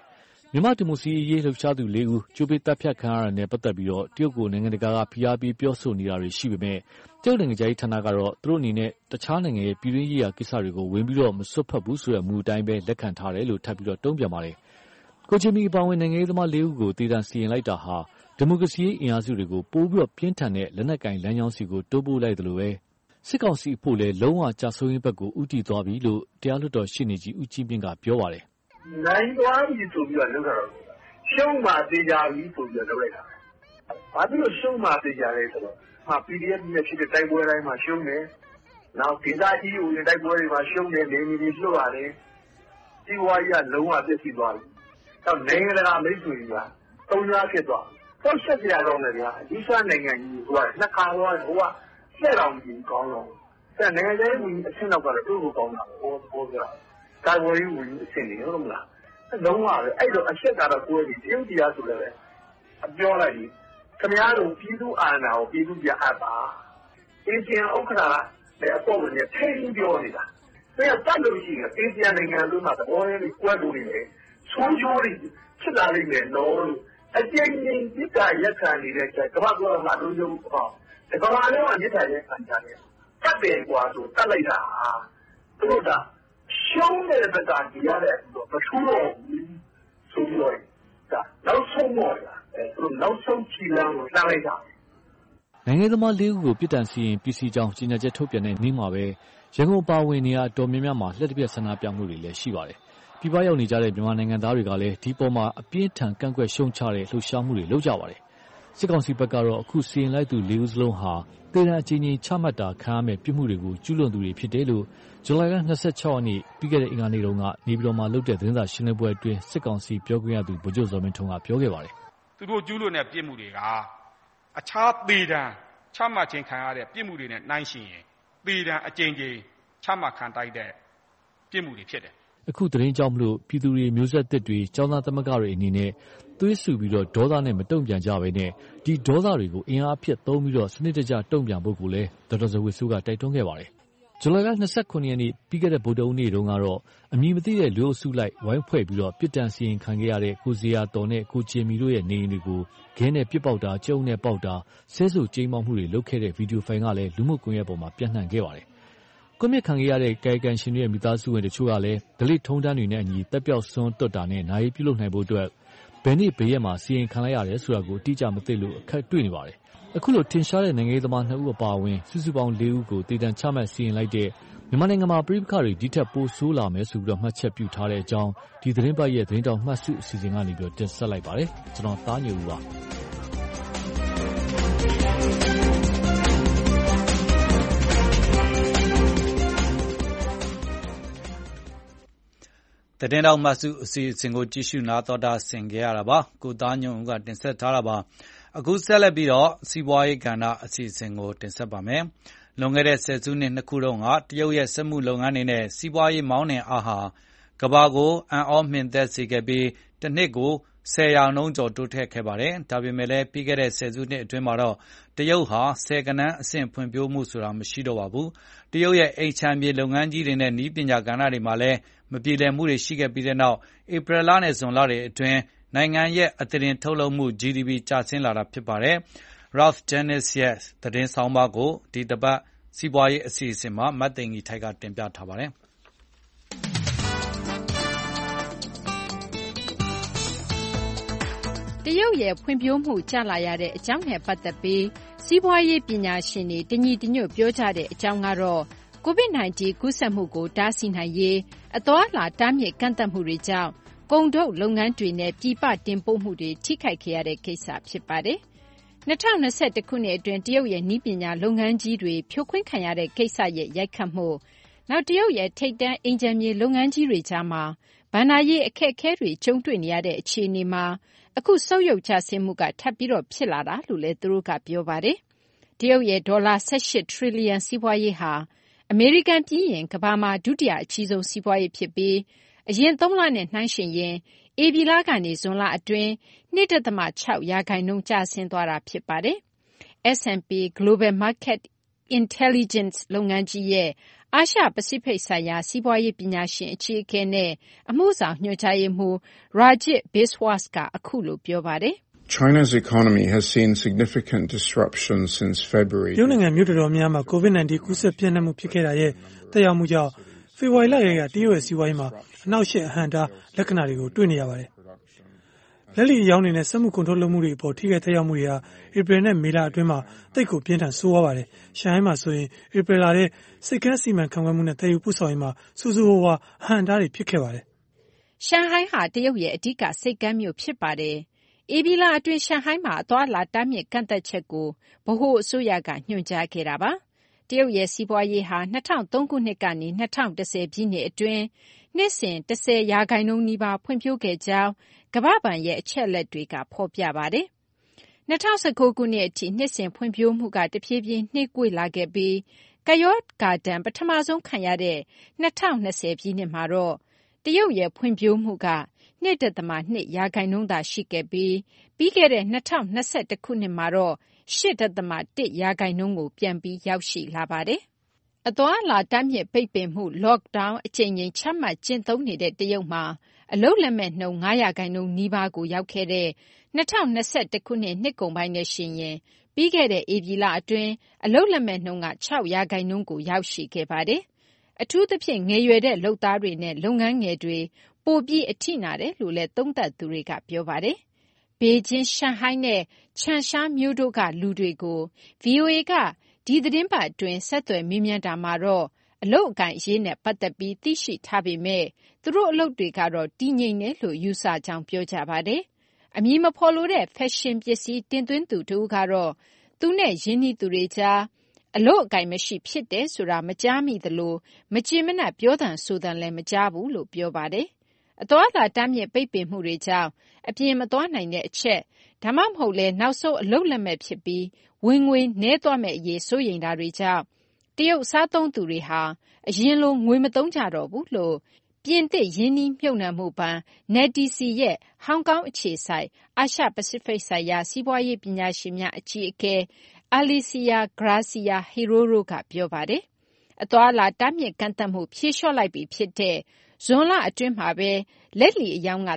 မြန်မာဒီမိုစီရေးလှုပ်ရှားသူ4ဦးကျိုးပေးတပ်ဖြတ်ခံရတာနဲ့ပတ်သက်ပြီးတရုတ်ကိုနိုင်ငံတကာကဖိအားပေးပြောဆိုနေတာတွေရှိပေမဲ့တရုတ်နိုင်ငံသားဌာနကတော့သူတို့အနေနဲ့တခြားနိုင်ငံရဲ့ပြည်တွင်းရေးရာကိစ္စတွေကိုဝင်ပြီးမစွက်ဖက်ဘူးဆိုတဲ့မူအတိုင်းပဲလက်ခံထားတယ်လို့ထပ်ပြီးတုံ့ပြန်ပါတယ်။ကိုချီမီအပါအဝင်နိုင်ငံရေးသမား4ဦးကိုတည်တံ့စီရင်လိုက်တာဟာဒီမိုကရေစီရေးအင်အားစုတွေကိုပိုပြီးပြင်းထန်တဲ့လက်နက်ကင်လမ်းကြောင်းစီကိုတိုးပို့လိုက်တယ်လို့ပဲစစ်ကောင်စီအဖို့လည်းလုံးဝကြာဆုံးရေးဘက်ကိုဥတီသွားပြီလို့တရားလွှတ်တော်ရှေ့နေကြီးဦးကြီးမြင့်ကပြောပါတယ်။နိုင်သွားပြီဆိုပြီးတော့လုပ်တာတော့ရှုံးမှသေးကြပြီဆိုပြီးတော့လုပ်လိုက်တာ။ဘာဖြစ်လို့ရှုံးမှသေးကြလဲဆိုတော့PDF နဲ့ဖြစ်တဲ့တိုက်ပွဲတိုင်းမှာရှုံးတယ်။နောက်ဒေသကြီးဦးရဲ့တိုက်ပွဲတွေမှာရှုံးတယ်နေပြည်တော်လွှတ်ရတယ်။ဒီဝါကြီးကလုံးဝပြည့်စည်သွားပြီ။နောက်နိုင်ငံတကာမိတ်ဆွေတွေကသုံးရဖြစ်သွားပြီ။တော့ဆက်ပြရတော့တယ်ဗျာ။ဒီစားနိုင်ငံကြီးကနှစ်ခါတော့ဟိုကဆက်တော်ကြီးကောင်းတော့။နိုင်ငံရေးဝင်အဆင့်တော့ကတော့သူ့ကိုကောင်းတာဘောပြ။ကာဝေးဝင်အဆင့်နေဟုတ်မလား။လုံးဝပဲအဲ့တော့အချက်ကတော့ကိုယ်ကြီးတရုတ်တရားဆိုလည်းအပြောလိုက်ပြီခင်ဗျားတို့ပြည်သူအာဏာကိုပြည်သူပြအပ်ပါအင်းကျန်ဥက္ကဋ္ဌလည်းအပေါ်ကနေထိန်းပြောနေတာဒါကတတ်လို့ရှိရင်အင်းကျန်နိုင်ငံလုံးမှာတော်ရင်းကိုကွက်လို့နေတယ်ဆုံးချိုးတွေဖြစ်လာလိမ့်မယ်နော်လို့အကျဉ်းချင်းပြစ်တာရက်ခံနေတဲ့ကမ္ဘာ့ကောမှာလုံးလုံးပေါ့ဒီကမ္ဘာလုံးကမြစ်တာရက်ခံကြတယ်တတ်တယ်ကွာဆိုတတ်လိုက်တာသူတို့ကရှုံးတဲ့ဘက်ကဒီရတဲ့မထူးတော့ဘူးဆိုပြီးတော့ဒါနောက်ဆုံးတော့နောက်ဆုံးချီလမ်းကိုလှမ်းလိုက်တာနိုင်ငံသမား4ဦးကိုပြစ်ဒဏ်စီရင်PCကြောင်းကြေညာချက်ထုတ်ပြန်တဲ့နေ့မှာပဲရန်ကုန်ပါဝင်နေရာအတော်များများမှာလက်တပြက်ဆန္ဒပြမှုတွေလည်းရှိပါတယ်။ပြည်ပရောက်နေကြတဲ့မြန်မာနိုင်ငံသားတွေကလည်းဒီပေါ်မှာအပြင်းထန်ကန့်ကွက်ရှုံချတဲ့လှုပ်ရှားမှုတွေလုပ်ကြပါတယ်။စစ်ကောင်စီဘက်ကတော့အခုစီရင်လိုက်သူ4ဦးစလုံးဟာတေတံအချင်းချင်းချမှတ်တာခံရမဲ့ပြစ်မှုတွေကိုကျူးလွန်သူတွေဖြစ်တယ်လို့ဇူလိုင်လ26ရက်နေ့ပြီးခဲ့တဲ့အင်္ဂါနေ့တုန်းကနေပြည်တော်မှာလုပ်တဲ့သတင်းစာရှင်းလင်းပွဲအတွင်းစစ်ကောင်စီပြောခွင့်ရသူဗိုလ်ချုပ်ဇော်မင်းထွန်းကပြောခဲ့ပါတယ်။သူတို့ကျူးလွန်တဲ့ပြစ်မှုတွေကအခြားသေတံချမှတ်ခြင်းခံရတဲ့ပြစ်မှုတွေနဲ့နှိုင်းယှဉ်ရင်သေတံအကြိမ်ကြိမ်ချမှတ်ခံတိုက်တဲ့ပြစ်မှုတွေဖြစ်တယ်။အခုသတင်းကြောင့်မလို့ပြည်သူတွေမျိုးဆက်သစ်တွေចောင်းသားသမဂ္ဂတွေအနေနဲ့သွေးဆူပြီးဒေါသနဲ့မတုံ့ပြန်ကြဘဲနဲ့ဒီဒေါသတွေကိုအင်အားအဖြစ်သုံးပြီးစနစ်တကျတုံ့ပြန်ဖို့ကိုလည်းဒေါက်တာဇဝေဆိုးကတိုက်တွန်းခဲ့ပါတယ်။ဇူလိုင်လ29ရက်နေ့ပြီးခဲ့တဲ့ဗုဒ္ဓဟူးနေ့တုန်းကတော့အမည်မသိတဲ့လူအုပ်စုလိုက်ဝိုင်းဖွဲ့ပြီးပြစ်ဒဏ်စီရင်ခံခဲ့ရတဲ့ကိုဇေယျတော်နဲ့ကိုချေမီတို့ရဲ့နေအိမ်တွေကိုခဲနဲ့ပစ်ပေါက်တာကျုံနဲ့ပေါက်တာဆဲဆူကျိမ်းမောက်မှုတွေလုပ်ခဲ့တဲ့ဗီဒီယိုဖိုင်ကလည်းလူမှုကွန်ရက်ပေါ်မှာပြန့်နှံ့ခဲ့ပါတယ်။ကွန်မြင့်ခံခဲ့ရတဲ့ကာယကံရှင်တွေရဲ့မိသားစုဝင်တချို့ကလည်းဒလိထုံးတန်းတွေနဲ့အညီတက်ပြောက်စွန်းတွတ်တာနဲ့နာရီပြုလုပ်နိုင်ဖို့အတွက်ဘယ်နေ့ဘယ်ရက်မှာစီရင်ခံလိုက်ရတယ်ဆိုတာကိုအတိအကျမသိလို့အခက်တွေ့နေပါတယ်။အခုလိုထင်ရှားတဲ့နိုင်ငံရေးသမား2ဦးအပါအဝင်စုစုပေါင်း4ဦးကိုတည်တံ့ချမှတ်စီရင်လိုက်တဲ့မြန်မာနိုင်ငံမှာပြည်ပခါတွေဒီထက်ပိုဆိုးလာမယ်ဆိုပြီးမှတ်ချက်ပြုထားတဲ့အကြောင်းဒီသတင်းပတ်ရဲ့သတင်းတောင်မှတ်စုအစီအစဉ်ကနေတင်ဆက်လိုက်ပါတယ်။ကျွန်တော်သားညိုဦးပါသတင်းတောင်မှတ်စုအစီအစဉ်ကိုကြည့်ရှုနာတော်တာဆင်ခဲ့ရတာပါကိုသားညွန့်ဦးကတင်ဆက်ထားတာပါအခုဆက်လက်ပြီးစီးပွားရေးကဏ္ဍအစီအစဉ်ကိုတင်ဆက်ပါမယ်လွန်ခဲ့တဲ့ဆယ်စုနှစ်2ခုတုန်းကတရုတ်ရဲ့စက်မှုလုပ်ငန်းတွေနဲ့စီးပွားရေးမောင်းနှင်အားဟာကမ္ဘာကိုအံ့ဩမှင်သက်စေခဲ့ပြီးတစ်နှစ်ကို10% ကျော်တိုးတက်ခဲ့ပါတယ်ဒါပေမဲ့လည်းပြီးခဲ့တဲ့ဆယ်စုနှစ်အတွင်းမှာတော့တရုတ်ဟာ10ကဏ္ဍအဆင့်ဖွံ့ဖြိုးမှုဆိုတာမရှိတော့ပါဘူးတရုတ်ရဲ့အိမ်ချမ်းမြေလုပ်ငန်းကြီးတွေနဲ့နည်းပညာကဏ္ဍတွေမှာလည်းမပြေလည်မှုတွေရှိခဲ့ပြီးတဲ့နောက်ဧပြီလနဲ့ဇွန်လတွေအတွင်းနိုင်ငံရဲ့အသားတင်ထုတ်လုပ်မှု GDP ကျဆင်းလာတာဖြစ်ပါတယ်။ Ralph Jennings ရဲ့သတင်းဆောင်းပါးကိုဒီတစ်ပတ်စီးပွားရေးအစီအစဉ်မှာမတ်သိင်္ဂီထိုက်ကတင်ပြထားပါတယ်။တရုတ်ရဲ့ဖွံ့ဖြိုးမှုကျလာရတဲ့အကြောင်းနဲ့ပတ်သက်ပြီးစီးပွားရေးပညာရှင်တွေတညီတညွတ်ပြောကြတဲ့အကြောင်းကတော့COVID-19 ကူးစက်မှုကိုတားဆီးနိုင်ရေးအသွားအလာတားမြစ်ကန့်သတ်မှုတွေကြောင့်ကုန်ထုတ်လုပ်ငန်းတွေနဲ့ပြည်ပတင်ပို့မှုတွေထိခိုက်ခဲ့ရတဲ့ကိစ္စဖြစ်ပါတယ်။2021ခုနှစ်အတွင်းတရုတ်ရဲ့နည်းပညာလုပ်ငန်းကြီးတွေဖြိုခွင်းခံရတဲ့ကိစ္စရဲ့ရိုက်ခတ်မှုနောက်တရုတ်ရဲ့ထိပ်တန်းအင်ဂျင်မြေလုပ်ငန်းကြီးတွေကြားမှာဘဏ္ဍာရေးအခက်အခဲတွေကြုံတွေ့နေရတဲ့အခြေအနေမှာအခုဆုတ်ယုတ်ကျဆင်းမှုကထပ်ပြီးဖြစ်လာတာလို့လည်းသူတို့ကပြောပါတယ်။တရုတ်ရဲ့ဒေါ်လာ18ထရီလီယံစီးပွားရေးဟာအမေရိကန်ပြီးရင်ကမ္ဘာမှာဒုတိယအကြီးဆုံးစီးပွားရေးဖြစ်ပြီးအရင်3လနဲ့နှိုင်းယှဉ်ရင်ဧပြီလကနေဇွန်လအတွင်း 2.6% ကျဆင်းသွားတာဖြစ်ပါတယ်။ S&P Global Market Intelligence လုပ်ငန်းကြီးရဲ့အာရှပစိဖိတ်ဆိုင်ရာစီးပွားရေးပညာရှင်အကြီးအကဲနဲ့အမှုဆောင်ညွှန်ကြားရေးမှူး Rajit Biswas ကအခုလိုပြောပါတယ်။ China's economy has seen significant disruption since February. တရုတ်နိုင်ငံမြို့တော်များမှာ COVID-19 ကူးစက်ပြန့်နှံ့မှုဖြစ်ခဲ့တာရဲ့သက်ရောက်မှုကြောင့်ဖေဖော်ဝါရီလကတရုတ်ရဲ့စီးပွားရေးမှာအနောက်ရှေ့အဟန့်တားလက္ခဏာတွေကိုတွေ့နေရပါတယ်။လက်လီရောင်းနေတဲ့စက်မှုကုန်ထုတ်လုပ်မှုတွေအပေါ်ထိခိုက်သက်ရောက်မှုတွေဟာဧပြီနဲ့မေလအတွင်းမှာတိတ်ကိုပြင်းထန်ဆိုးဝါးပါတယ်။ရှန်ဟိုင်းမှာဆိုရင်ဧပြီလထဲစိတ်ကန်းစီမံခန့်ခွဲမှုနဲ့တည်ယူပို့ဆောင်ရေးမှာစူးစူးဝါးဝါးအဟန့်တားတွေဖြစ်ခဲ့ပါတယ်။ရှန်ဟိုင်းဟာတရုတ်ရဲ့အဓိကစိတ်ကန်းမြို့ဖြစ်ပါတယ်။ဧပြီလအတွင်းရှန်ဟိုင်းမှာအသွားအလာတားမြစ်ကန့်သက်ချက်ကိုဗဟိုအစိုးရကညွှန်ကြားခဲ့တာပါ။တရုတ်ရဲ့စီးပွားရေးဟာ2003ခုနှစ်ကနေ2010ပြည့်နှစ်အတွင်းနှစ်စဉ်10%နီးပါးဖွံ့ဖြိုးခဲ့ကြောင်းကမ္ဘာ့ဘဏ်ရဲ့အချက်အလက်တွေကဖော်ပြပါတယ်။2019ခုနှစ်အထိနှစ်စဉ်ဖွံ့ဖြိုးမှုကတဖြည်းဖြည်းနှေးကွေးလာခဲ့ပြီးကပ်ရောဂါဒဏ်ပထမဆုံးခံရတဲ့2020ပြည့်နှစ်မှာတော့တရုတ်ရဲ့ဖွံ့ဖြိုးမှုက2.2% သာရှိခဲ့ပြီးခဲ့တဲ့2021ခုနှစ်မှာတော့8.1% ကိုပြန်ပြီးရောက်ရှိလာပါတယ်။အသွားအလာတားမြစ်ပိတ်ပင်မှု lockdown အကြိမ်ကြိမ်ချမှတ်ကျင့်သုံးနေတဲ့တရုတ်မှာအလုပ်လက်မဲ့နှုန်း9% နီးပါးကိုရောက်ခဲ့တဲ့2021ခုနှစ်နှစ်ကုန်ပိုင်းနဲ့ယှဉ်ရင်ပြီးခဲ့တဲ့ဧပြီလအတွင်းအလုပ်လက်မဲ့နှုန်းက6% ကိုရောက်ရှိခဲ့ပါတယ်။အထူးသဖြင့်ငယ်ရွယ်တဲ့လုပ်သားတွေနဲ့လုပ်ငန်းငယ်တွေပိုပြီးအထိနာတယ်လို့လည်းသုံးသပ်သူတွေကပြောပါတယ်။ဘေကျင်း၊ရှန်ဟိုင်းနဲ့ချန်ရှားမြို့တို့ကလူတွေကို VOA ကဒီသတင်းပတ်အတွင်းဆက်သွယ်မေးမြန်းတာမှာတော့အလုပ်အကိုင်အရေးနဲ့ပတ်သက်ပြီးသိရှိထားပေမဲ့သူတို့အလုပ်တွေကတော့တည်ငြိမ်တယ်လို့ယူဆကြောင်းပြောကြပါတယ်။အမည်မဖော်လိုတဲ့ဖက်ရှင်ပစ္စည်းတင်သွင်းသူတဦးကတော့သူနဲ့ရင်းနှီးသူတွေကြားအလုပ်အကိုင်မရှိဖြစ်တယ်ဆိုတာမကြားမိသလိုမကျေမနပ်ပြောသံဆိုသံလည်းမကြားဘူးလို့ပြောပါတယ်။အသွားအလာတားမြစ်ပိတ်ပင်မှုတွေကြောင့်အပြင်မသွားနိုင်တဲ့အချက်ဒါမှမဟုတ်လဲနောက်ဆုံးအလုပ်လက်မဲ့ဖြစ်ပြီးဝင်ငွေနည်းသွားမဲ့အရေးစိုးရိမ်တာတွေကြောင့်တရုတ်စားသုံးသူတွေဟာအရင်လိုငွေမသုံးကြတော့ဘူးလို့ပြင်သစ်ရင်းနှီးမြှုပ်နှံမှုဘဏ် NEDC ရဲ့ဟောင်ကောင်အခြေစိုက်အာရှပစိဖိတ်ဆိုင်ရာစီးပွားရေးပညာရှင်များအကြီးအကဲ Alicia Gracia Hiroro ကပြောပါတယ်။အသွားအလာတားမြစ်ကန့်သတ်မှုဖြေလျှော့လိုက်ပြီဖြစ်တဲ့ဇွန်လအတွင်းမှာပဲလက်လီအရောင်းက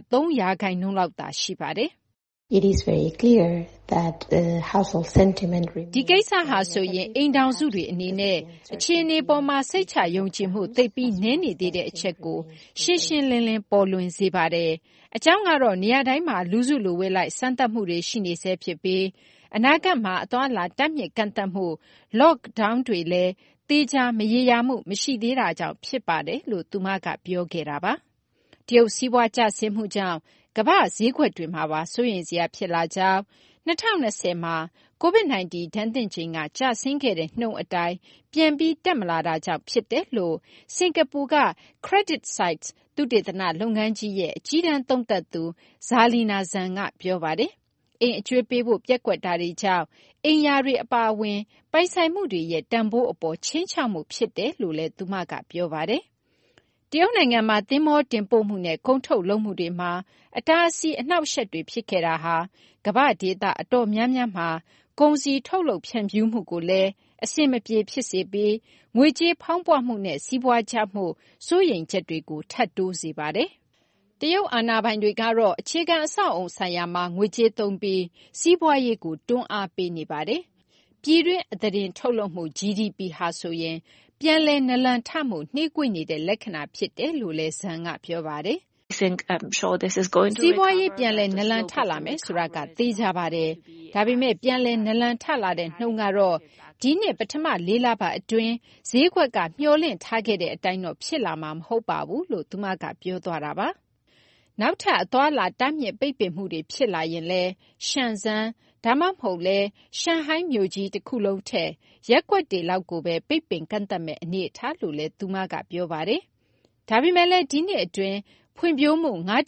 3% လောက်သာရှိပါတယ်။ It is very clear that the household sentiment ဒီကိစ္စဟာဆိုရင်အိမ်ထောင်စုတွေအနေနဲ့အခြေအနေပေါ်မှာစိတ်ချယုံကြည်မှုသိပ်ပြီးနည်းနေသေးတဲ့အချက်ကိုရှင်းရှင်းလင်းလင်းပေါ်လွင်စေပါတယ်။အကြောင်းကတော့နေရာတိုင်းမှာလူစုလူဝေးလိုက်စမ်းသပ်မှုတွေရှိနေဆဲဖြစ်ပြီးအနာဂတ်မှာအသွားအလာတားမြစ်ကန့်သတ်မှု lockdown တွေလည်းသေချာမရေရာမှုမရှိသေးတာကြောင့်ဖြစ်ပါတယ်လို့သူမကပြောခဲ့တာပါ။တရုတ်စီးပွားကျဆင်းမှုကြောင့်ကမ္ဘာ့ဈေးကွက်တွေမှာပါစိုးရိမ်စရာဖြစ်လာကြောင်း2020မှာ COVID-19 ဒဏ်သင့်ချိန်ကကျဆင်းခဲ့တဲ့နှုန်းအတိုင်းပြန်ပြီးတက်မလာတာကြောင့်ဖြစ်တယ်လို့စင်ကာပူက CreditSights သုတေသနလုပ်ငန်းကြီးရဲ့အကြီးတန်းသုံးသပ်သူ Zarlina Zhang ကပြောပါတယ်။အိမ်အကျွေးပေးဖို့ပျက်ကွက်တာတွေကြောင့်အိမ်ယာတွေအပါအဝင်ပိုင်ဆိုင်မှုတွေရဲ့တန်ဖိုးအပေါ်ခြိမ်းခြောက်မှုဖြစ်တယ်လို့လည်းသူမကပြောပါတယ်။တရုတ်နိုင်ငံမှာသင်္ဘောတင်ပို့မှုနဲ့ကုန်ထုတ်လုပ်မှုတွေမှာအတားအဆီးအနှောက်အယှက်တွေဖြစ်ခဲ့တာဟာကမ္ဘာ့ဒေသအတော်များများမှာကုန်စည်ထုတ်လုပ်ဖြန့်ဖြူးမှုကိုလည်းအဆင်မပြေဖြစ်စေပြီးငွေကြေးဖောင်းပွမှုနဲ့စီးပွားကျမှုစိုးရိမ်ချက်တွေကိုထပ်တိုးစေပါတယ်။တရုတ်အာဏာပိုင်တွေကတော့အခြေခံအဆောက်အအုံဆိုင်ရာမှာငွေကြေးသုံးပြီးစီးပွားရေးကိုတွန်းအားပေးနေပါတယ်။ပြည်တွင်းအသားတင်ထုတ်လုပ်မှု GDP ဟာဆိုရင်ပြန်လည်နလန်ထမှုနှေးကွေးနေတဲ့လက္ခဏာဖြစ်တယ်လို့လည်းဇန်ကပြောပါတယ်။ စီးပွားရေးပြန်လည်နလန်ထလာမယ်ဆိုတာကသေချာပါတယ်။ဒါပေမဲ့ပြန်လည်နလန်ထလာတဲ့နှုန်းကတော့ဒီနှစ်ပထမ4လပတ်အတွင်းဈေးကွက်ကမျှော်လင့်ထားခဲ့တဲ့အတိုင်းတော့ဖြစ်လာမှာမဟုတ်ပါဘူးလို့သူမကပြောသွားတာပါ။နောက်ထပ်အသွားအလာတားမြစ်ပိတ်ပင်မှုတွေဖြစ်လာရင်လည်းရှန်ဇန်ဒါမှမဟုတ်လဲရှန်ဟိုင်းမြို့ကြီးတစ်ခုလုံးထက်ရပ်ကွက်တွေလောက်ကိုပဲပိတ်ပင်ကန့်သတ်မဲ့အနေအထားလို့လည်းသူမကပြောပါတယ်။ဒါပေမဲ့လည်းဒီနှစ်အတွင်းဖွံ့ဖြိုးမှု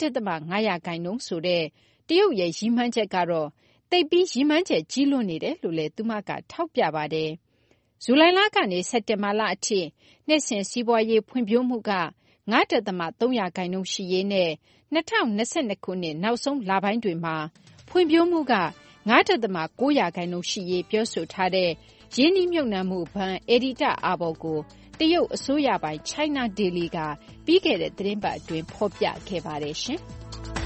5.5% ဆိုတဲ့တရုတ်ရဲ့ရည်မှန်းချက်ကတော့သိပ်ပြီးရည်မှန်းချက်ကြီးလွန်းနေတယ်လို့လည်းသူမကထောက်ပြပါတယ်။ဇူလိုင်လကနေစက်တင်ဘာလအထိနှစ်စဉ်စီးပွားရေးဖွံ့ဖြိုးမှုက 5.3% ရှိရေးနဲ့2022ခုနှစ်နောက်ဆုံးလပိုင်းတွေမှာဖွံ့ဖြိုးမှုက 5.9% ရှိရေးပြောဆိုထားတဲ့ရင်းနှီးမြှုပ်နှံမှုဘဏ်အယ်ဒီတာအာဘော်ကိုတရုတ်အစိုးရပိုင် China Daily ကပြီးခဲ့တဲ့သတင်းပတ်အတွင်းဖော်ပြခဲ့ပါတယ်ရှင်။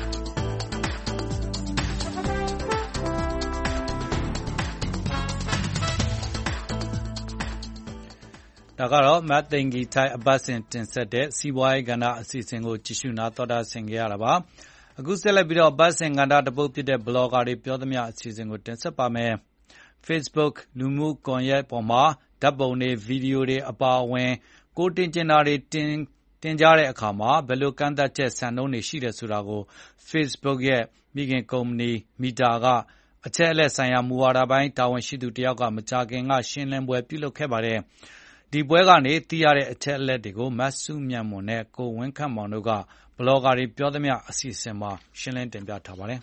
ဒါကတော့မတ်သိင်္ဂီထိုက်အပတ်စဉ်တင်ဆက်တဲ့စီးပွားရေးကဏ္ဍအစီအစဉ်ကိုကြည့်ရှုနာတော်တာဆင်ကြရတာပါ။အခုဆက်လက်ပြီးတော့အပတ်စဉ်ကဏ္ဍတစ်ပုဒ်ဖြစ်တဲ့ဘလော့ဂါတွေပြောသမျှအစီအစဉ်ကိုတင်ဆက်ပါမယ်။ Facebook လူမှုကွန်ရက်ပေါ်မှာဓာတ်ပုံတွေဗီဒီယိုတွေအပါအဝင်ကိုတင်ကျင်တာတွေတင်ကြတဲ့အခါမှာဘယ်လိုကန့်သတ်ချက်စံနှုန်းတွေရှိတယ်ဆိုတာကို Facebook ရဲ့မိခင်ကုမ္ပဏီ Meta ကအချက်အလက်ဆိုင်ရာမူဝါဒပိုင်းတာဝန်ရှိသူတယောက်ကမကြာခင်ကရှင်းလင်းပွဲပြုလုပ်ခဲ့ပါတယ်။ဒီပွဲကနေသိရတဲ့အချက်အလက်တွေကိုမစုမြတ်မွန်နဲ့ကိုဝင်းခန့်မောင်တို့ကဘလော့ဂါတွေပြောသမျှအစီအစဉ်မှာရှင်းလင်းတင်ပြထားပါတယ်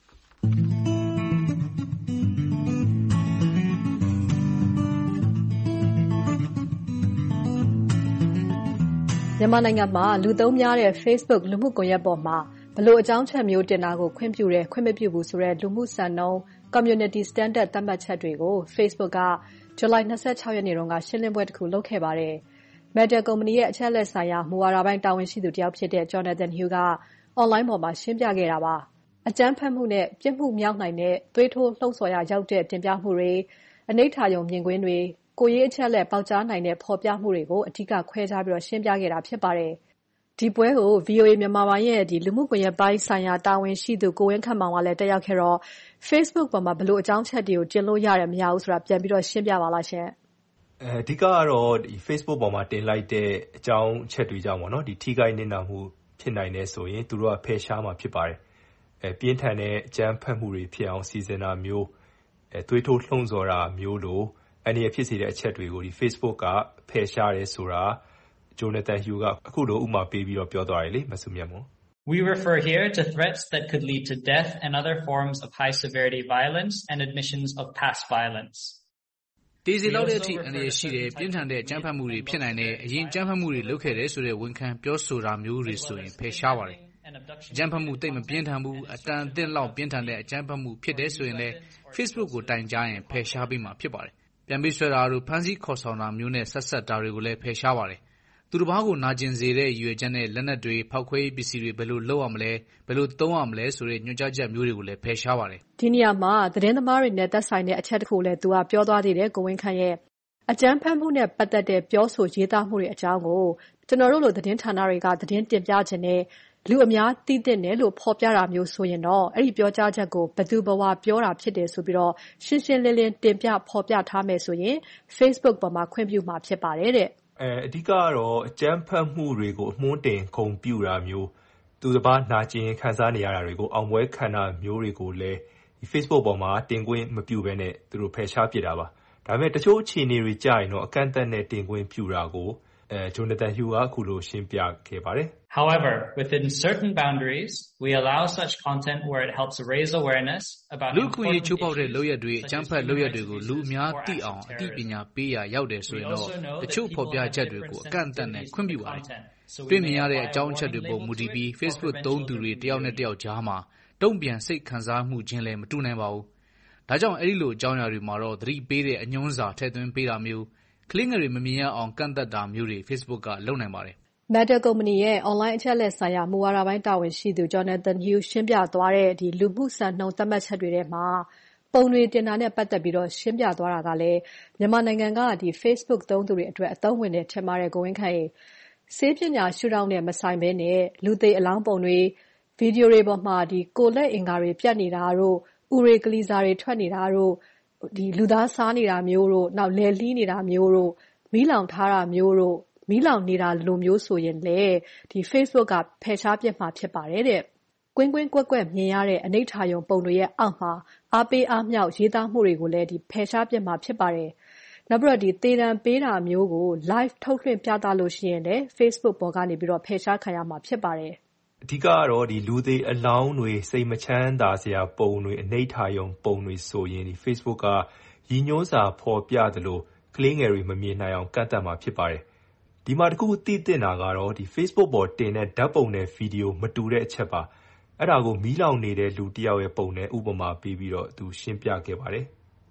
မြန်မာနိုင်ငံမှာလူသုံးများတဲ့ Facebook လူမှုကွန်ရက်ပေါ်မှာဘလို့အကြောင်းချက်မျိုးတင်တာကိုခွင့်ပြုတယ်ခွင့်မပြုဘူးဆိုတဲ့လူမှုစံနှုန်း Community Standard သတ်မှတ်ချက်တွေကို Facebook ကဇူလိုင်26 ရက်နေ့ကရှင်းလင်းပွဲတစ်ခုလုပ်ခဲ့ပါတယ်။ Meta ကုမ္ပဏီရဲ့အချက်အလက်ဆိုင်ရာမူဝါဒပိုင်းတာဝန်ရှိသူတယောက်ဖြစ်တဲ့ Jonathan Hu က online ပေါ်မှာရှင်းပြခဲ့တာပါ။အကြမ်းဖက်မှုနဲ့ပြစ်မှုမြောက်နိုင်တဲ့သွေးထိုးလှုံ့ဆော်ရရောက်တဲ့တင်ပြမှုတွေအနိဋ္ဌာရုံမြင်ကွင်းတွေကိုရေးအချက်လက်ပေါက်ကြားနိုင်တဲ့ဖော်ပြမှုတွေကိုအထူးခွဲခြားပြီးရှင်းပြခဲ့တာဖြစ်ပါတယ်။ဒီပွဲကို VOA မြန်မာပိုင်းရဲ့လူမှုကွန်ရက်ပိုင်းဆိုင်ရာတာဝန်ရှိသူကိုဝင်းခန့်မောင်ကလည်းတက်ရောက်ခဲ့တော့ Facebook ပေါ်မှာဘလို့အကြောင်းချက်တွေကိုတင်လို့ရတယ်မရဘူးဆိုတာပြန်ပြီးရှင်းပြပါလားရှင်။အဓိကကတော့ဒီ Facebook ပေါ်မှာတင်လိုက်တဲ့အကြောင်းချက်တွေကြောင့်ပေါ့နော်ဒီထိခိုက်နစ်နာမှုဖြစ်နိုင်တဲ့ဆိုရင်သူတို့ကဖယ်ရှားမှာဖြစ်ပါတယ်။ပြင်းထန်တဲ့အကြမ်းဖက်မှုတွေဖြစ်အောင်စီစဉ်တာမျိုးသွေးထိုးလှုံ့ဆော်တာမျိုးလို့အနေနဲ့ဖြစ်စေတဲ့အချက်တွေကိုဒီ Facebook ကဖယ်ရှားတယ်ဆိုတာ Jonathan Hu ကအခုလိုဥပမာပေးပြီးတော့ပြောသွားတယ်လေမဆုမြတ်မို့ We refer here to threats that could lead to death and other forms of high severity violence and admissions of past violence. ဒေစီလောက်တဲ့အထိအနေရရှိတဲ့ပြင်းထန်တဲ့အကြမ်းဖက်မှုတွေဖြစ်နိုင်တဲ့အရင်ကြမ်းဖက်မှုတွေလုပ်ခဲ့တဲ့ဆိုတဲ့ဝန်ခံပြောဆိုတာမျိုးတွေဆိုရင်ဖယ်ရှားပါတယ်။အကြမ်းဖက်မှုတိတ်မပြင်းထန်ဘူးအတန်အသင့်လောက်ပြင်းထန်တဲ့အကြမ်းဖက်မှုဖြစ်တဲ့ဆိုရင်လည်း Facebook ကိုတိုင်ကြားရင်ဖယ်ရှားပေးမှာဖြစ်ပါတယ်။ပြန်ပြီးဆွဲတာတို့ဖမ်းဆီးခေါ်ဆောင်တာမျိုးနဲ့ဆက်ဆက်တာတွေကိုလည်းဖယ်ရှားပါတယ်။သူတစ်ပါးကိုနာကျင်စေတဲ့ရွေချက်နဲ့လက်နက်တွေဖောက်ခွဲရေးပစ္စည်းတွေဘယ်လိုလုပ်ရမလဲဘယ်လိုသုံးရမလဲဆိုတဲ့ညွှန်ကြားချက်မျိုးတွေကိုလည်းဖယ်ရှားပါတယ်ဒီနေရာမှာသတင်းသမားတွေနဲ့သက်ဆိုင်တဲ့အချက်တစ်ခုလည်းသူကပြောသွားသေးတယ်ကိုဝင်းခန့်ရဲ့အကြမ်းဖက်မှုနဲ့ပတ်သက်တဲ့ပြောဆိုရေးသားမှုတွေအကြောင်းကိုကျွန်တော်တို့လိုသတင်းဌာနတွေကသတင်းတင်ပြခြင်းနဲ့လူအများသိတဲ့နယ်လို့ဖော်ပြတာမျိုးဆိုရင်တော့အဲ့ဒီပြောကြားချက်ကိုဘသူဘဝပြောတာဖြစ်တယ်ဆိုပြီးတော့ရှင်းရှင်းလင်းလင်းတင်ပြဖော်ပြထားမယ်ဆိုရင် Facebook ပေါ်မှာခွင့်ပြုမှာဖြစ်ပါတယ်တဲ့အဓိကကတော့အကြမ်းဖက်မှုတွေကိုအမွှန်းတင်ဂုဏ်ပြုတာမျိုးသူတစ်ပါးနာကျင်ခံစားနေရတာတွေကိုအောင်ပွဲခံတာမျိုးတွေကိုလည်းဒီ Facebook ပေါ်မှာတင်ခွင့်မပြုဘဲနဲ့သူတို့ဖယ်ရှားပစ်တာပါဒါပေမဲ့တချို့အခြေအနေတွေကြာရင်တော့အကန့်အသတ်နဲ့တင်ခွင့်ပြုတာကိုJonathan Hu ကအခုလိုရှင်းပြခဲ့ပါတယ် However, within certain boundaries, we allow such content where it helps raise awareness about လူခွင့်ရေးချိုးဖောက်တဲ့လုပ်ရက်တွေအကြမ်းဖက်လုပ်ရက်တွေကိုလူအများသိအောင်အသိပညာပေးရရောက်တယ်ဆိုရင်တော့တချို့ဖော်ပြချက်တွေကိုအကန့်အသတ်နဲ့ခွင့်ပြုပါတယ်။တွေ့မြင်ရတဲ့အကြောင်းအချက်တွေပေါ်မူတည်ပြီး Facebook သုံးသူတွေတယောက်နဲ့တယောက်ကြားမှာတုံ့ပြန်စိတ်ခံစားမှုချင်းလည်းမတူနိုင်ပါဘူး။ဒါကြောင့်အဲ့ဒီလိုအကြောင်းအရာတွေမှာတော့သတိပေးတဲ့အညွှန်းစာထည့်သွင်းပေးတာမျိုးကလင်းငယ်တွေမမြင်ရအောင်ကန့်သတ်တာမျိုးတွေ Facebook ကလုပ်နိုင်ပါတယ်။ Meta ကုမ္ပဏီရဲ့ online အချက်အလက်ဆိုင်ရာမူဝါဒပိုင်းတာဝန်ရှိသူ Jonathan Hu ရှင်းပြသွားတဲ့ဒီလူမှုစံနှုန်းသတ်မှတ်ချက်တွေထဲမှာပုံတွေတင်တာနဲ့ပတ်သက်ပြီးတော့ရှင်းပြသွားတာကလည်းမြန်မာနိုင်ငံကဒီ Facebook သုံးသူတွေအတွက်အသုံးဝင်တဲ့ထင်ပါတယ်ကိုဝင်းခန့်ရေဆေးပညာရှုထောင့်နဲ့မဆိုင်ဘဲနဲ့လူသေအလောင်းပုံတွေဗီဒီယိုတွေပေါ်မှာဒီကိုလက်အင်္ဂါတွေပြတ်နေတာတို့ဥရေကလီစာတွေထွက်နေတာတို့ဒီလူသားစားနေတာမျိုးတို့နောက်လယ်လှီးနေတာမျိုးတို့မီးလောင်ထားတာမျိုးတို့မီးလောင်နေတာလိုမျိုးဆိုရင်လေဒီ Facebook ကဖယ်ရှားပြစ်မှာဖြစ်ပါတယ်တဲ့ကွင်းကွင်းကွက်ကွက်မြင်ရတဲ့အနိဋ္ဌာရုံပုံတွေရဲ့အောက်မှာအားပေးအားမြောက်ရေးသားမှုတွေကိုလည်းဒီဖယ်ရှားပြစ်မှာဖြစ်ပါတယ်နောက်ပြီးတော့ဒီသေဒဏ်ပေးတာမျိုးကို live ထုတ်လွှင့်ပြသလို့ရှိရင်လည်း Facebook ပေါ်ကနေပြီးတော့ဖယ်ရှားခံရမှာဖြစ်ပါတယ်အဓိကကတော့ဒီလူသေးအလောင်းတွေစိတ်မချမ်းသာစရာပုံတွေအနိဋ္ဌာရုံပုံတွေဆိုရင်ဒီ Facebook ကရည်ညွှန်းစာဖော်ပြသလိုကလေးငယ်တွေမမြင်နိုင်အောင်ကန့်သတ်မှာဖြစ်ပါတယ်ဒီမှာတခုသိသင့်တာကတော့ဒီ Facebook ပေါ်တင်တဲ့ဓာတ်ပုံနဲ့ဗီဒီယိုမတူတဲ့အချက်ပါအဲ့ဒါကိုမီးလောင်နေတဲ့လူတစ်ယောက်ရဲ့ပုံနဲ့ဥပမာပေးပြီးတော့သူရှင်းပြခဲ့ပါတယ်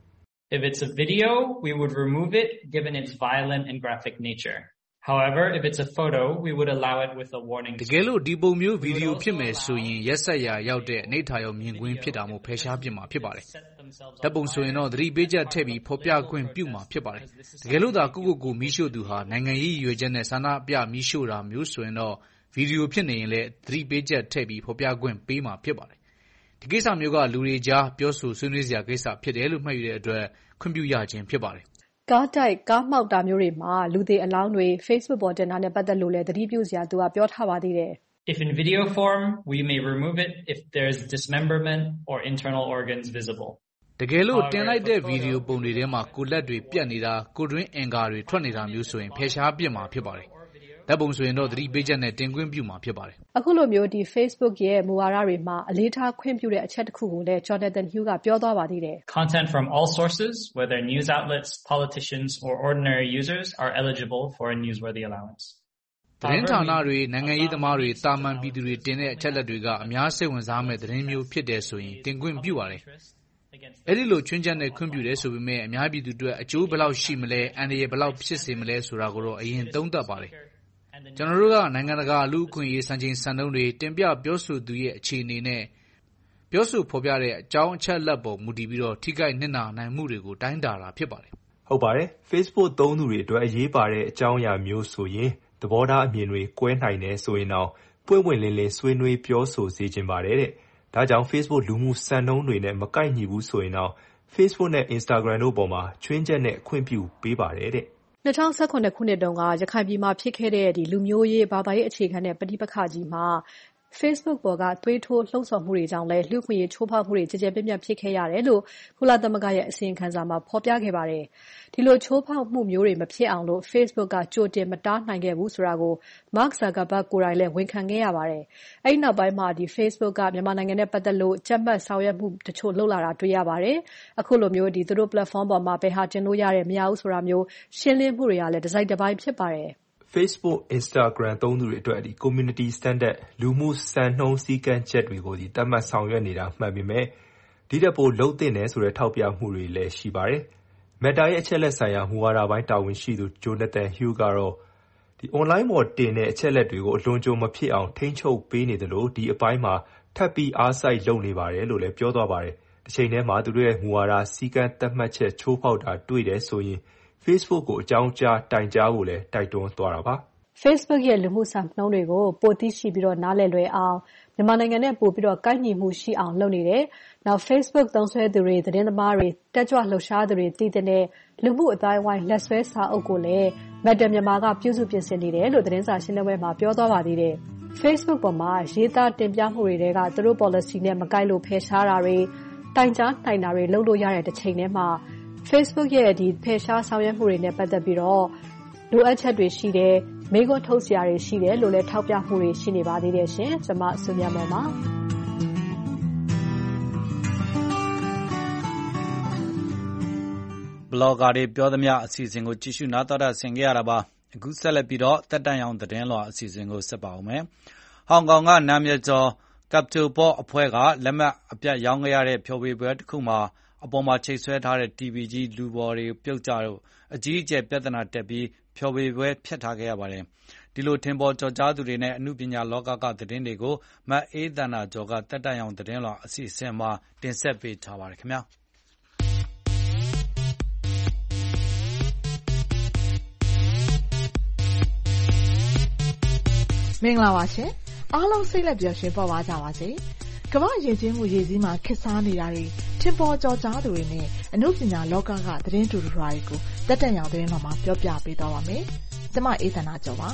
If it's a video, we would remove it given its violent and graphic nature. However, if it's a photo, we would allow it with a warning. တကယ်လို့ဒီပုံမျိုးဗီဒီယိုဖြစ်မယ်ဆိုရင်ရက်ဆက်ရာရောက်တဲ့အနေထားရောမြင်ကွင်းဖြစ်တာမို့ဖယ်ရှားပြစ်မှာဖြစ်ပါတယ်။ဓာတ်ပုံဆိုရင်တော့သတိပေးချက်ထည့်ပြီးဖော်ပြခွင့်ပြုမှာဖြစ်ပါတယ်။တကယ်လို့သာကိုမီးရှို့သူဟာနိုင်ငံရေးရွေချက်နဲ့ဆန္ဒပြမီးရှို့တာမျိုးဆိုရင်တော့ဗီဒီယိုဖြစ်နေရင်လည်းသတိပေးချက်ထည့်ပြီးဖော်ပြခွင့်ပေးမှာဖြစ်ပါတယ်။ဒီကိစ္စမျိုးကလူတွေကြားပြောဆိုဆွေးနွေးစရာကိစ္စဖြစ်တယ်လို့မှတ်ယူတဲ့အတွက်ခွင့်ပြုရခြင်းဖြစ်ပါတယ်။ကားတိုက်ကားမှောက်တာမျိုးတွေမှာလူသေအလောင်းတွေ Facebook ပေါ်တင်တာနဲ့ပတ်သက်လို့လည်းသတိပြုစရာသူကပြောထားပါသေးတယ်။ If in video form, we may remove it if there's dismemberment or internal organs visible. တကယ်လို့တင်လိုက်တဲ့ဗီဒီယိုပုံတွေထဲမှာကိုယ်လက်တွေပြတ်နေတာကိုယ်တွင်းအင်္ဂါတွေထွက်နေတာမျိုးဆိုရင်ဖယ်ရှားပြစ်မှာဖြစ်ပါတယ်။ဓာတ်ပုံဆိုရင်တော့သတိပေးချက်နဲ့တင်ခွင့်ပြုမှာဖြစ်ပါတယ်။အခုလိုမျိုးဒီ Facebook ရဲ့မူဝါဒတွေမှာအလေးထားခွင့်ပြုတဲ့အချက်တစ်ခုကိုလည်း Jonathan Hugh ကပြောသွားပါသေးတယ်။ Content from all sources, whether news outlets, politicians, or ordinary users, are eligible for a newsworthy allowance. သတင်းဌာနတွေနိုင်ငံရေးသမားတွေတာမန်ပြည်သူတွေတင်တဲ့အချက်လက်တွေကအများစိတ်ဝင်စားမဲ့သတင်းမျိုးဖြစ်တယ်ဆိုရင်တင်ခွင့်ပြုပါတယ်။အဲဒီလိုချွင်းချက်နဲ့ခွင့်ပြုတယ်ဆိုပေမဲ့အများပြည်သူတို့အကျိုးဘယ်လောက်ရှိမလဲအန္တရာယ်ဘယ်လောက်ဖြစ်စေမလဲဆိုတာကိုတော့အရင်သုံးသပ်ပါတယ်။ကျွန်တော်တို့ကနိုင်ငံတကာလူ့အခွင့်အရေးစံချိန်စံနှုန်းတွေတင်ပြပြောဆိုသူရဲ့အခြေအနေနဲ့ပြောဆိုဖော်ပြတဲ့အကြောင်းအချက်လက်ပေါ်မူတည်ပြီးတော့ထိခိုက်နစ်နာနိုင်မှုတွေကိုတိုင်းတာတာဖြစ်ပါတယ်။ဟုတ်ပါတယ်။ Facebook သုံးသူတွေအတွက်အရေးပါတဲ့အကြောင်းအရာမျိုးဆိုရင်သဘောထားအမြင်တွေကွဲနိုင်တယ်ဆိုရင်တော့ပွင့်ပွင့်လင်းလင်းဆွေးနွေးပြောဆိုစေချင်ပါတယ်တဲ့။ဒါကြောင့် Facebook လူမှုစံနှုန်းတွေနဲ့မကိုက်ညီဘူးဆိုရင်တော့ Facebook နဲ့ Instagram တို့ပေါ်မှာချွင်းချက်နဲ့ခွင့်ပြုပေးပါတယ်တဲ့။2018ခုနှစ်တုန်းကရခိုင်ပြည်မှာဖြစ်ခဲ့တဲ့လူမျိုးရေးဘာသာရေးအခြေခံတဲ့ပဋိပက္ခကြီးမှာ Facebook ပေါ်ကသွေးထိုးလှုံ့ဆော်မှုတွေကြောင့်လည်းလူ့အခွင့်အရေးချိုးဖောက်မှုတွေကျယ်ကျယ်ပြန့်ပြန့်ဖြစ်ခဲ့ရတယ်လို့ကုလသမဂ္ဂရဲ့အစီရင်ခံစာမှာဖော်ပြခဲ့ပါတယ်။ဒီလိုချိုးဖောက်မှုမျိုးတွေမဖြစ်အောင်လို့ Facebook ကကြိုတင်မတားနိုင်ခဲ့ဘူးဆိုတာကို Mark Zuckerberg ကိုယ်တိုင်လည်းဝန်ခံခဲ့ရပါတယ်။အဲဒီနောက်ပိုင်းမှာFacebook ကမြန်မာနိုင်ငံနဲ့ပတ်သက်လို့ကြက်မှတ်ဆောင်ရွက်မှုတချို့လုပ်လာတာတွေ့ရပါတယ်။အခုလိုမျိုးသူတို့ platform ပေါ်မှာဘယ်ဟာတင်လို့ရတယ်မရဘူးဆိုတာမျိုးရှင်းလင်းမှုတွေကလည်းတစ်စိတ်တစ်ပိုင်းဖြစ်ပါတယ်။ Facebook, Instagram သုံးသူတွေအတွက်community standard လူမှုစံနှုန်းစည်းကမ်းချက်တွေကိုသတ်မှတ်ဆောင်ရွက်နေတာမှန်ပေမဲ့ဒီထက်ပိုလုပ်သင့်တယ်ဆိုတဲ့ထောက်ပြမှုတွေလည်းရှိပါတယ်။ Meta ရဲ့အချက်လက်ဆိုင်ရာမူဝါဒပိုင်းတာဝန်ရှိသူ Jonathan Hugh ကတော့online ပေါ်တင်တဲ့အချက်လက်တွေကိုအလွန်ကြုံမဖြစ်အောင်ထိန်းချုပ်ပေးနေတယ်လို့ဒီအပိုင်းမှာထပ်ပြီးအားစိုက်လုပ်နေပါတယ်လို့လည်းပြောသွားပါတယ်။တစ်ချိန်တည်းမှာသူတို့ရဲ့မူဝါဒစည်းကမ်းသတ်မှတ်ချက်ချိုးဖောက်တာတွေ့တယ်ဆိုရင်Facebook ကိုအကြောင်းကြားတိုင်ကြားဖို့လည်းတိုက်တွန်းသွားတာပါ။ Facebook ရဲ့လူမှုစံနှုန်းတွေကိုပိုသိရှိပြီးနားလည်လွယ်အောင်မြန်မာနိုင်ငံနဲ့ပိုပြီးကိုက်ညီမှုရှိအောင်လုပ်နေတယ်။နောက် Facebook သုံးစွဲသူတွေသတင်းသမားတွေတက်ကြွလှုပ်ရှားသူတွေတည်တဲ့လူမှုအတိုင်းအဝိုင်းလက်ဆွဲစာအုပ်ကိုလည်း Meta မြန်မာကပြုစုပြင်ဆင်နေတယ်လို့သတင်းစာရှင်းလင်းပွဲမှာပြောသွားပါသေးတယ်။ Facebook ပေါ်မှာရေးသားတင်ပြမှုတွေကသူတို့ policy နဲ့မကိုက်လို့ဖယ်ရှားတာတွေတိုင်ကြားနိုင်တာတွေလုပ်လို့ရတဲ့တစ်ချိန်တည်းမှာFacebook ရဲ့ဖယ်ရှားဆောင်ရွက်မှုတွေနဲ့ပတ်သက်ပြီးတော့လိုအပ်ချက်တွေရှိတယ်မိခွန်းထုတ်စရာတွေရှိတယ်လို့လည်းထောက်ပြမှုတွေရှိနေပါသေးတယ်ရှင်ကျွန်မဆုမြတ်မော်ပါဘလော့ဂါတွေပြောသမျှအစီအစဉ်ကိုကြည့်ရှုနားတော်တာဆင်ကြရတာပါအခုဆက်လက်ပြီးတော့တက်တန်ရောင်သတင်းလွှာအစီအစဉ်ကိုဆက်ပါအောင်မယ်ဟောင်ကောင်ကနာမည်ကျော် Capital Port အဖွဲ့ကလက်မှတ်အပြတ်ရောင်းခဲ့ရတဲ့ဖျော်ဖြေပွဲတစ်ခုမှာအပေါ်မှာချိတ်ဆွဲထားတဲ့ TV ကြီးလူပေါ်တွေပြုတ်ကျတော့အကြီးအကျယ်ပြဿနာတက်ပြီးဖျော်ဖြေပွဲဖျက်ထားခဲ့ရပါတယ်။ဒီလိုထင်ပေါ်ကျော်ကြားသူတွေနဲ့အမှုပညာလောကကသတင်းတွေကိုမအေးသန္တာကျော်ကတက်တန်ရောင်သတင်းလွှာအစီအစဉ်မှာတင်ဆက်ပေးထားပါတယ်ခင်ဗျာ။မင်္ဂလာပါရှင်အားလုံးစိတ်လက်ပျော်ရွှင်ပေါ်ပါကြပါစေကမ္ဘာယဉ်ကျေးမှုရည်စည်းမှာခေတ်စားနေတာတွေထင်ပေါ်ကျော်ကြားသူတွေနဲ့အမှုပညာလောကကသတင်းတူတူတွေကိုတက်တက်ရောင်သတင်းတော်မှာပြောပြပေးသွားပါမယ်ကျွန်မအေးသန္တာကျော်ပါ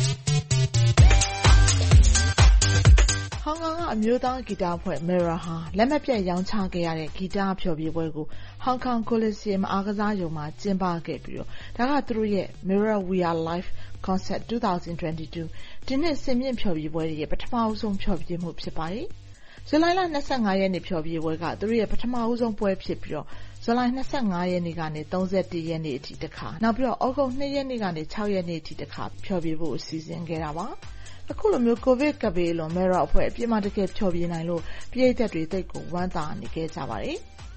ဟောင်ကောင်ကအမျိုးသားဂီတအဖွဲ့ Mirror ဟာလက်မှတ်ပြတ်ရောင်းချခဲ့ရတဲ့ဂီတဖျော်ဖြေပွဲကို Hong Kong Coliseum အားကစားရုံမှာကျင်းပခဲ့ပြီးတော့ဒါကသူတို့ရဲ့ Mirror We Are Live Concert 2022ဒီနှစ်စင်မြင့်ဖျော်ဖြေပွဲရဲ့ပထမဆုံးဖျော်ဖြေမှုဖြစ်ပါတယ်ဇူလိုင်လ25ရက်နေ့ဖျော်ဖြေပွဲကသူတို့ရဲ့ပထမဆုံးပွဲဖြစ်ပြီးတော့ဇူလိုင်25ရက်နေ့ကနေ31ရက်နေ့အထိတစ်ခါနောက်ပြီးတော့ဩဂုတ်2ရက်နေ့ကနေ6ရက်နေ့အထိတစ်ခါဖျော်ဖြေဖို့အစီအစဉ်ခဲ့တာပါအခုလိုမျိုးကိုဗစ်ကပ်ဘေးလွန်Mirrorအဖွဲ့အပြစ်မှတကယ်ဖျော်ဖြေနိုင်လို့ပြည်သက်တွေတိတ်ကိုဝမ်းသာနေခဲ့ကြပါတယ်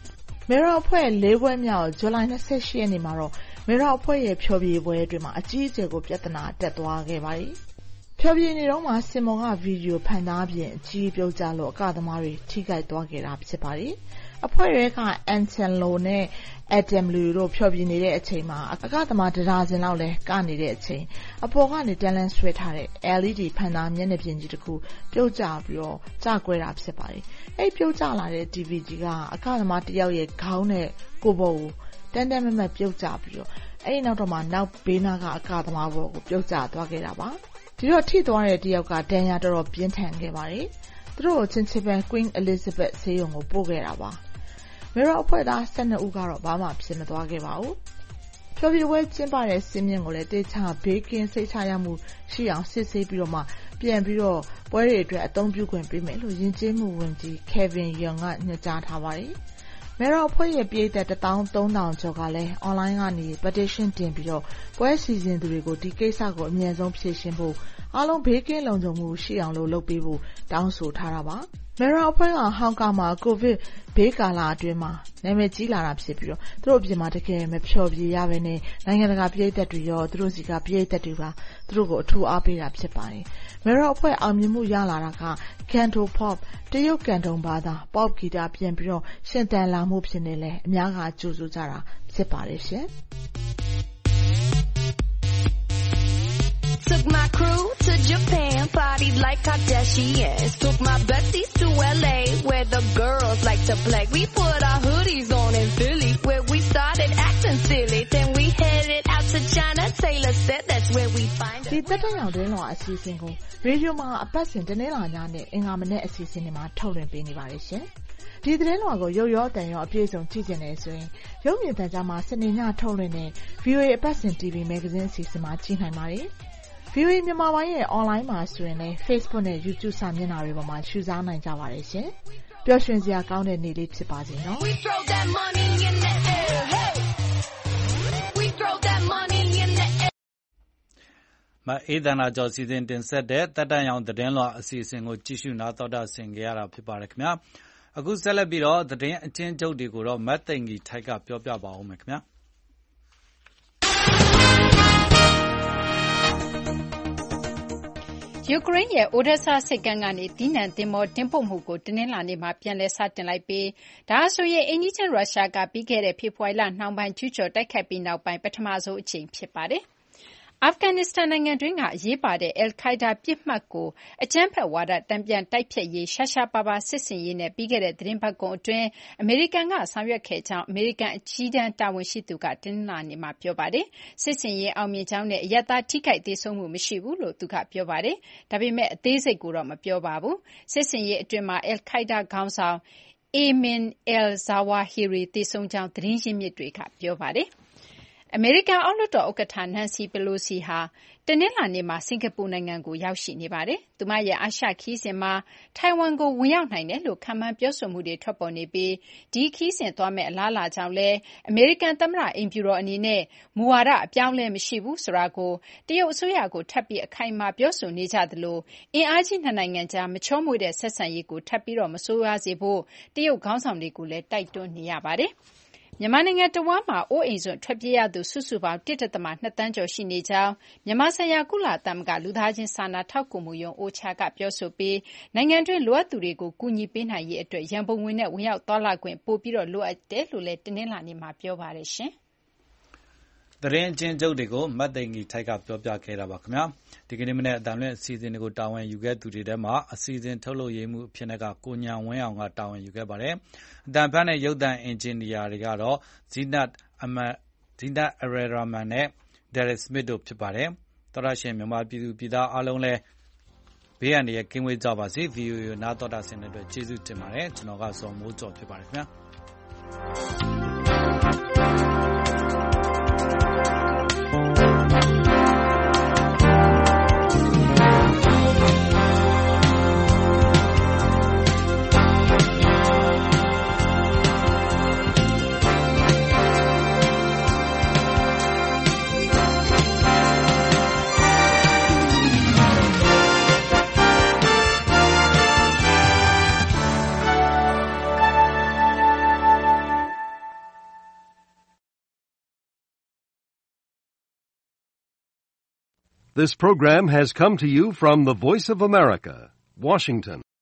မေရာအဖွဲ့၄ပွဲမြောက်ဇူလိုင်28ရက်နေ့မှာတော့မေရာအဖွဲ့ရဲ့ဖျော်ဖြေပွဲအတွင်းမှာအကြီးအကျယ်ကိုပြဿနာတက်သွားခဲ့ပါတယ်။ဖျော်ဖြေနေတော့မှစင်မော်ကဗီဒီယိုဖန်သားပြင်အကြီးပြုတ်ကြလို့အကသမားတွေထိခိုက်သွားခဲ့တာဖြစ်ပါတယ်။အဖွဲ့ရဲက Anselmo နဲ့ Adam Liu တို့ဖျော်ဖြေနေတဲ့အချိန်မှာအကသမားတဒါဇင်လောက်လဲကနေတဲ့အချိန်အပေါ်ကနေတန်လန်းဆွဲထားတဲ့ LED ဖန်သားမျက်နှာပြင်ကြီးတစ်ခုပြုတ်ကျပြီးတော့ကျကွဲတာဖြစ်ပါတယ်။အဲ့ပြုတ်ကျလာတဲ့ TV ကြီးကအကသမားတယောက်ရဲ့ခေါင်းနဲ့ကိုယ်ပေါ်ကိုတန်းတန်းမတ်မတ်ပြုတ်ကျပြီးတော့အဲ့ဒီနောက်တော့မှနောက်ဘေးနားကအကသမားပေါ်ကိုပြုတ်ကျသွားခဲ့တာပါ။ဒီတော့ထိသွားတဲ့တယောက်ကဒဏ်ရာတော်တော်ပြင်းထန်ခဲ့ပါတယ်။သူတို့ချင်းချင်းပဲ Queen Elizabeth ဆေးရုံကိုပို့ခဲ့တာပါ။မေရာအဖွဲ့သား12ဦးကတော့ဘာမှဖြစ်မသွားခဲ့ပါဘူး။ဖျော်ဖြေပွဲကျင်းပတဲ့စင်းမြင့်ကိုလည်းတေချာဘေးကင်းစိတ်ချရမှုရှိအောင်စစ်ဆေးပြီးတော့မှပြန်ပြီးတော့ပွဲတွေအတွက်အသုံးပြုခွင့်ပေးမယ်လို့ယဉ်ကျေးမှုဝန်ကြီး Kevin Young ကညွှန်ကြားထားပါတယ်။မေရာအဖွဲ့ရဲ့ပြည်သက် 13000 ကျော်ကလည်း online ကနေ petition တင်ပြီးတော့ပွဲစီစဉ်သူတွေကိုဒီကိစ္စကိုအမြန်ဆုံးဖြေရှင်းဖို့အားလုံးဘေးကင်းလုံခြုံမှုရှိအောင်လုပ်ပေးဖို့တောင်းဆိုထားတာပါ။မေရာအဖွဲ့ကဟောင်ကောင်မှာကိုဗစ်ဘေးကာလအတွင်းမှာနာမည်ကြီးလာတာဖြစ်ပြီးတော့သူတို့အပြင်မှာတကယ်မဖျော်ဖြေရဘဲနဲ့နိုင်ငံတကာပြည်သက်တွေရောသူတို့စီကပြည်သက်တွေကသူတို့ကိုအထူးအားပေးတာဖြစ်ပါတယ်။မေရာအဖွဲ့အောင်မြင်မှုရလာတာက Canto Pop တရုတ်ကန်တုံဘာသာ Pop ဂီတပြန်ပြီးတော့ရှင်သန်လာမှုဖြစ်နေလဲအများကကြိုဆိုကြတာဖြစ်ပါတယ်ရှင်။ Took my crew to Japan, partied like Kardashians. Took my besties to LA, where the girls like to play. We put our hoodies on in Philly, where we started acting silly. Then we headed out to China. Taylor said that's where we find it. ဒီတက်တဲ့ရောင်တင်းလောအစီအစဉ်ကိုရေဒီယိုမှာအပတ်စဉ်တနေ့လာညနဲ့အင်္ဂါမနေ့အစီအစဉ်တွေမှာထုတ်လွှင့်ပေးနေပါတယ်ရှင်။ဒီသတင်းလွှာကိုရုပ်ရောတန်ရောအပြည့်စုံကြည့်ကြနေဆိုရင်ရုပ်မြင်သံကြားမှာစနေညထုတ်လွှင့်တဲ့ VOA အပတ်စဉ် TV Magazine အစီအစဉ်မှာကြည့်နိုင်ပါတယ်။ VOA မြန်မာပိုင်းရဲ့ online မှာဆိုရင်လည်း Facebook နဲ့ YouTube စာမျက်နှာတွေပေါ်မှာရှုစားနိုင်ကြပါတယ်ရှင်။ပျော်ရွှင်စရာကောင်းတဲ့နေ့လေးဖြစ်ပါစေနော်။ We throw that money in the air. Hey. We throw that money in the air. မအေးဒနာကျော်စီစဉ်တင်ဆက်တဲ့တက်တန်ရောင်သတင်းလွှာအစီအစဉ်ကိုကြည့်ရှုနာတော်တာဆင်ကြရတာဖြစ်ပါတယ်ခင်ဗျာ။အခုဆက်လက်ပြီးတော့သတင်းအချင်းချုပ်တွေကိုတော့မတ်သိန်ကြီးထိုက်ကပြောပြပါဦးမယ်ခင်ဗျာ။ယူကရိန်းရဲ့အိုဒက်ဆာဆိပ်ကမ်းကနေသီးနှံသင်္ဘောတင်ပို့မှုကိုတနင်္လာနေ့မှာပြန်လည်စတင်လိုက်ပြီးဒါဆိုရင်အိမ်နီးချင်းရုရှားကပြီးခဲ့တဲ့ဖေဖော်ဝါရီလနှောင်းပိုင်းကျူးကျော်တိုက်ခိုက်ပြီးနောက်ပိုင်းပထမဆုံးအကြိမ်ဖြစ်ပါတယ်။အာဖဂန်နစ္စတန်နိုင်ငံတွင်းကအရေးပါတဲ့အယ်လ်ခိုင်းဒါပစ်မှတ်ကိုအကြမ်းဖက်ဝါဒတန်ပြန်တိုက်ဖျက်ရေးရှားရှားပါးပါးစစ်ဆင်ရေးနဲ့ပြီးခဲ့တဲ့သတင်းပတ်ကုန်အတွင်းအမေရိကန်ကဆောင်ရွက်ခဲ့ကြောင်းအမေရိကန်အကြီးတန်းတာဝန်ရှိသူကတနင်္လာနေ့မှာပြောပါတယ်။စစ်ဆင်ရေးအောင်မြင်ကြောင်းနဲ့အရပ်သားထိခိုက်ဒေဆုံးမှုမရှိဘူးလို့သူကပြောပါတယ်။ဒါပေမဲ့အသေးစိတ်ကိုတော့မပြောပါဘူး။စစ်ဆင်ရေးအတွင်းမှာအယ်လ်ခိုင်းဒါခေါင်းဆောင်Ayman al-Zawahiri သေဆုံးကြောင်းသတင်းရင်းမြစ်တွေကပြောပါတယ်။အမေရိကန်အောက်လွှတ်တော်ဥက္ကဋ္ဌ Nancy Pelosi ဟာတနင်္လာနေ့မှာစင်ကာပူနိုင်ငံကိုရောက်ရှိနေပါတယ်။သူမရဲ့အာရှခရီးစဉ်မှာထိုင်ဝမ်ကိုဝင်ရောက်နိုင်တယ်လို့ခန့်မှန်းပြောဆိုမှုတွေထွက်ပေါ်နေပြီးဒီခရီးစဉ်သွားမယ့်အလားအလာကြောင့်လည်းအမေရိကန်သမ္မတအိမ်ဖြူတော်အနေနဲ့မူဝါဒအပြောင်းအလဲမရှိဘူးဆိုတာကိုတရုတ်အစိုးရကိုထပ်ပြီးအခိုင်အမာပြောဆိုနေကြသလိုအင်အားကြီးနှစ်နိုင်ငံကြားမချောမွေ့တဲ့ဆက်ဆံရေးကိုထပ်ပြီးတော့မဆိုးရွားစေဖို့တရုတ်ခေါင်းဆောင်တွေကိုလည်းတိုက်တွန်းနေရပါတယ်။မြန်မာနိုင်ငံတဝန်းမှာအိုးအိမ်စွန့်ထွက်ပြေးရသူစုစုပေါင်း 1.2 သန်းကျော်ရှိနေကြောင်းမြန်မာဆိုင်ရာကုလသမဂ္ဂလူသားချင်းစာနာထောက်ကူမှုရုံး OCHA ကပြောဆိုပြီးနိုင်ငံတွင်းလိုအပ်သူတွေကိုကူညီပေးနိုင်ရေးအတွက်ရန်ပုံငွေနဲ့ဝင်ရောက်သွားလာခွင့်ပိုပြီးတော့လိုအပ်တယ်လို့လည်းတနင်္လာနေ့မှာပြောပါတယ်ရှင်။သတင်းအချင်းချုပ်တွေကိုမတ်သိန်ကြီးထိုက်ကပြောပြခဲ့တာပါခင်ဗျာ။ဒီကနေ့မနေ့အတန်လွင့်အစီအစဉ်တွေကိုတာဝန်ယူခဲ့သူတွေထဲမှာအစီအစဉ်ထုတ်လုပ်ရေးမှုအဖြစ်နဲ့ကကိုညံဝင်းအောင်ကတာဝန်ယူခဲ့ပါတယ်။အတန်ဖတ်နဲ့ရုပ်သံအင်ဂျင်နီယာတွေကတော့ဇီနတ်အရယ်ရာမန်နဲ့ဒယ်ရက်စမစ်တို့ဖြစ်ပါတယ်။သောရရှင်မြန်မာပြည်သူပြည်သားအားလုံးလည်းဘေးအန္တရာယ်ကင်းဝေးကြပါစေ။ VOA နားတော်တာဆင်တဲ့အတွက်ကျေးဇူးတင်ပါတယ်။ကျွန်တော်ကစောမိုးကျော်ဖြစ်ပါတယ်ခင်ဗျာ။ This program has come to you from the Voice of America, Washington.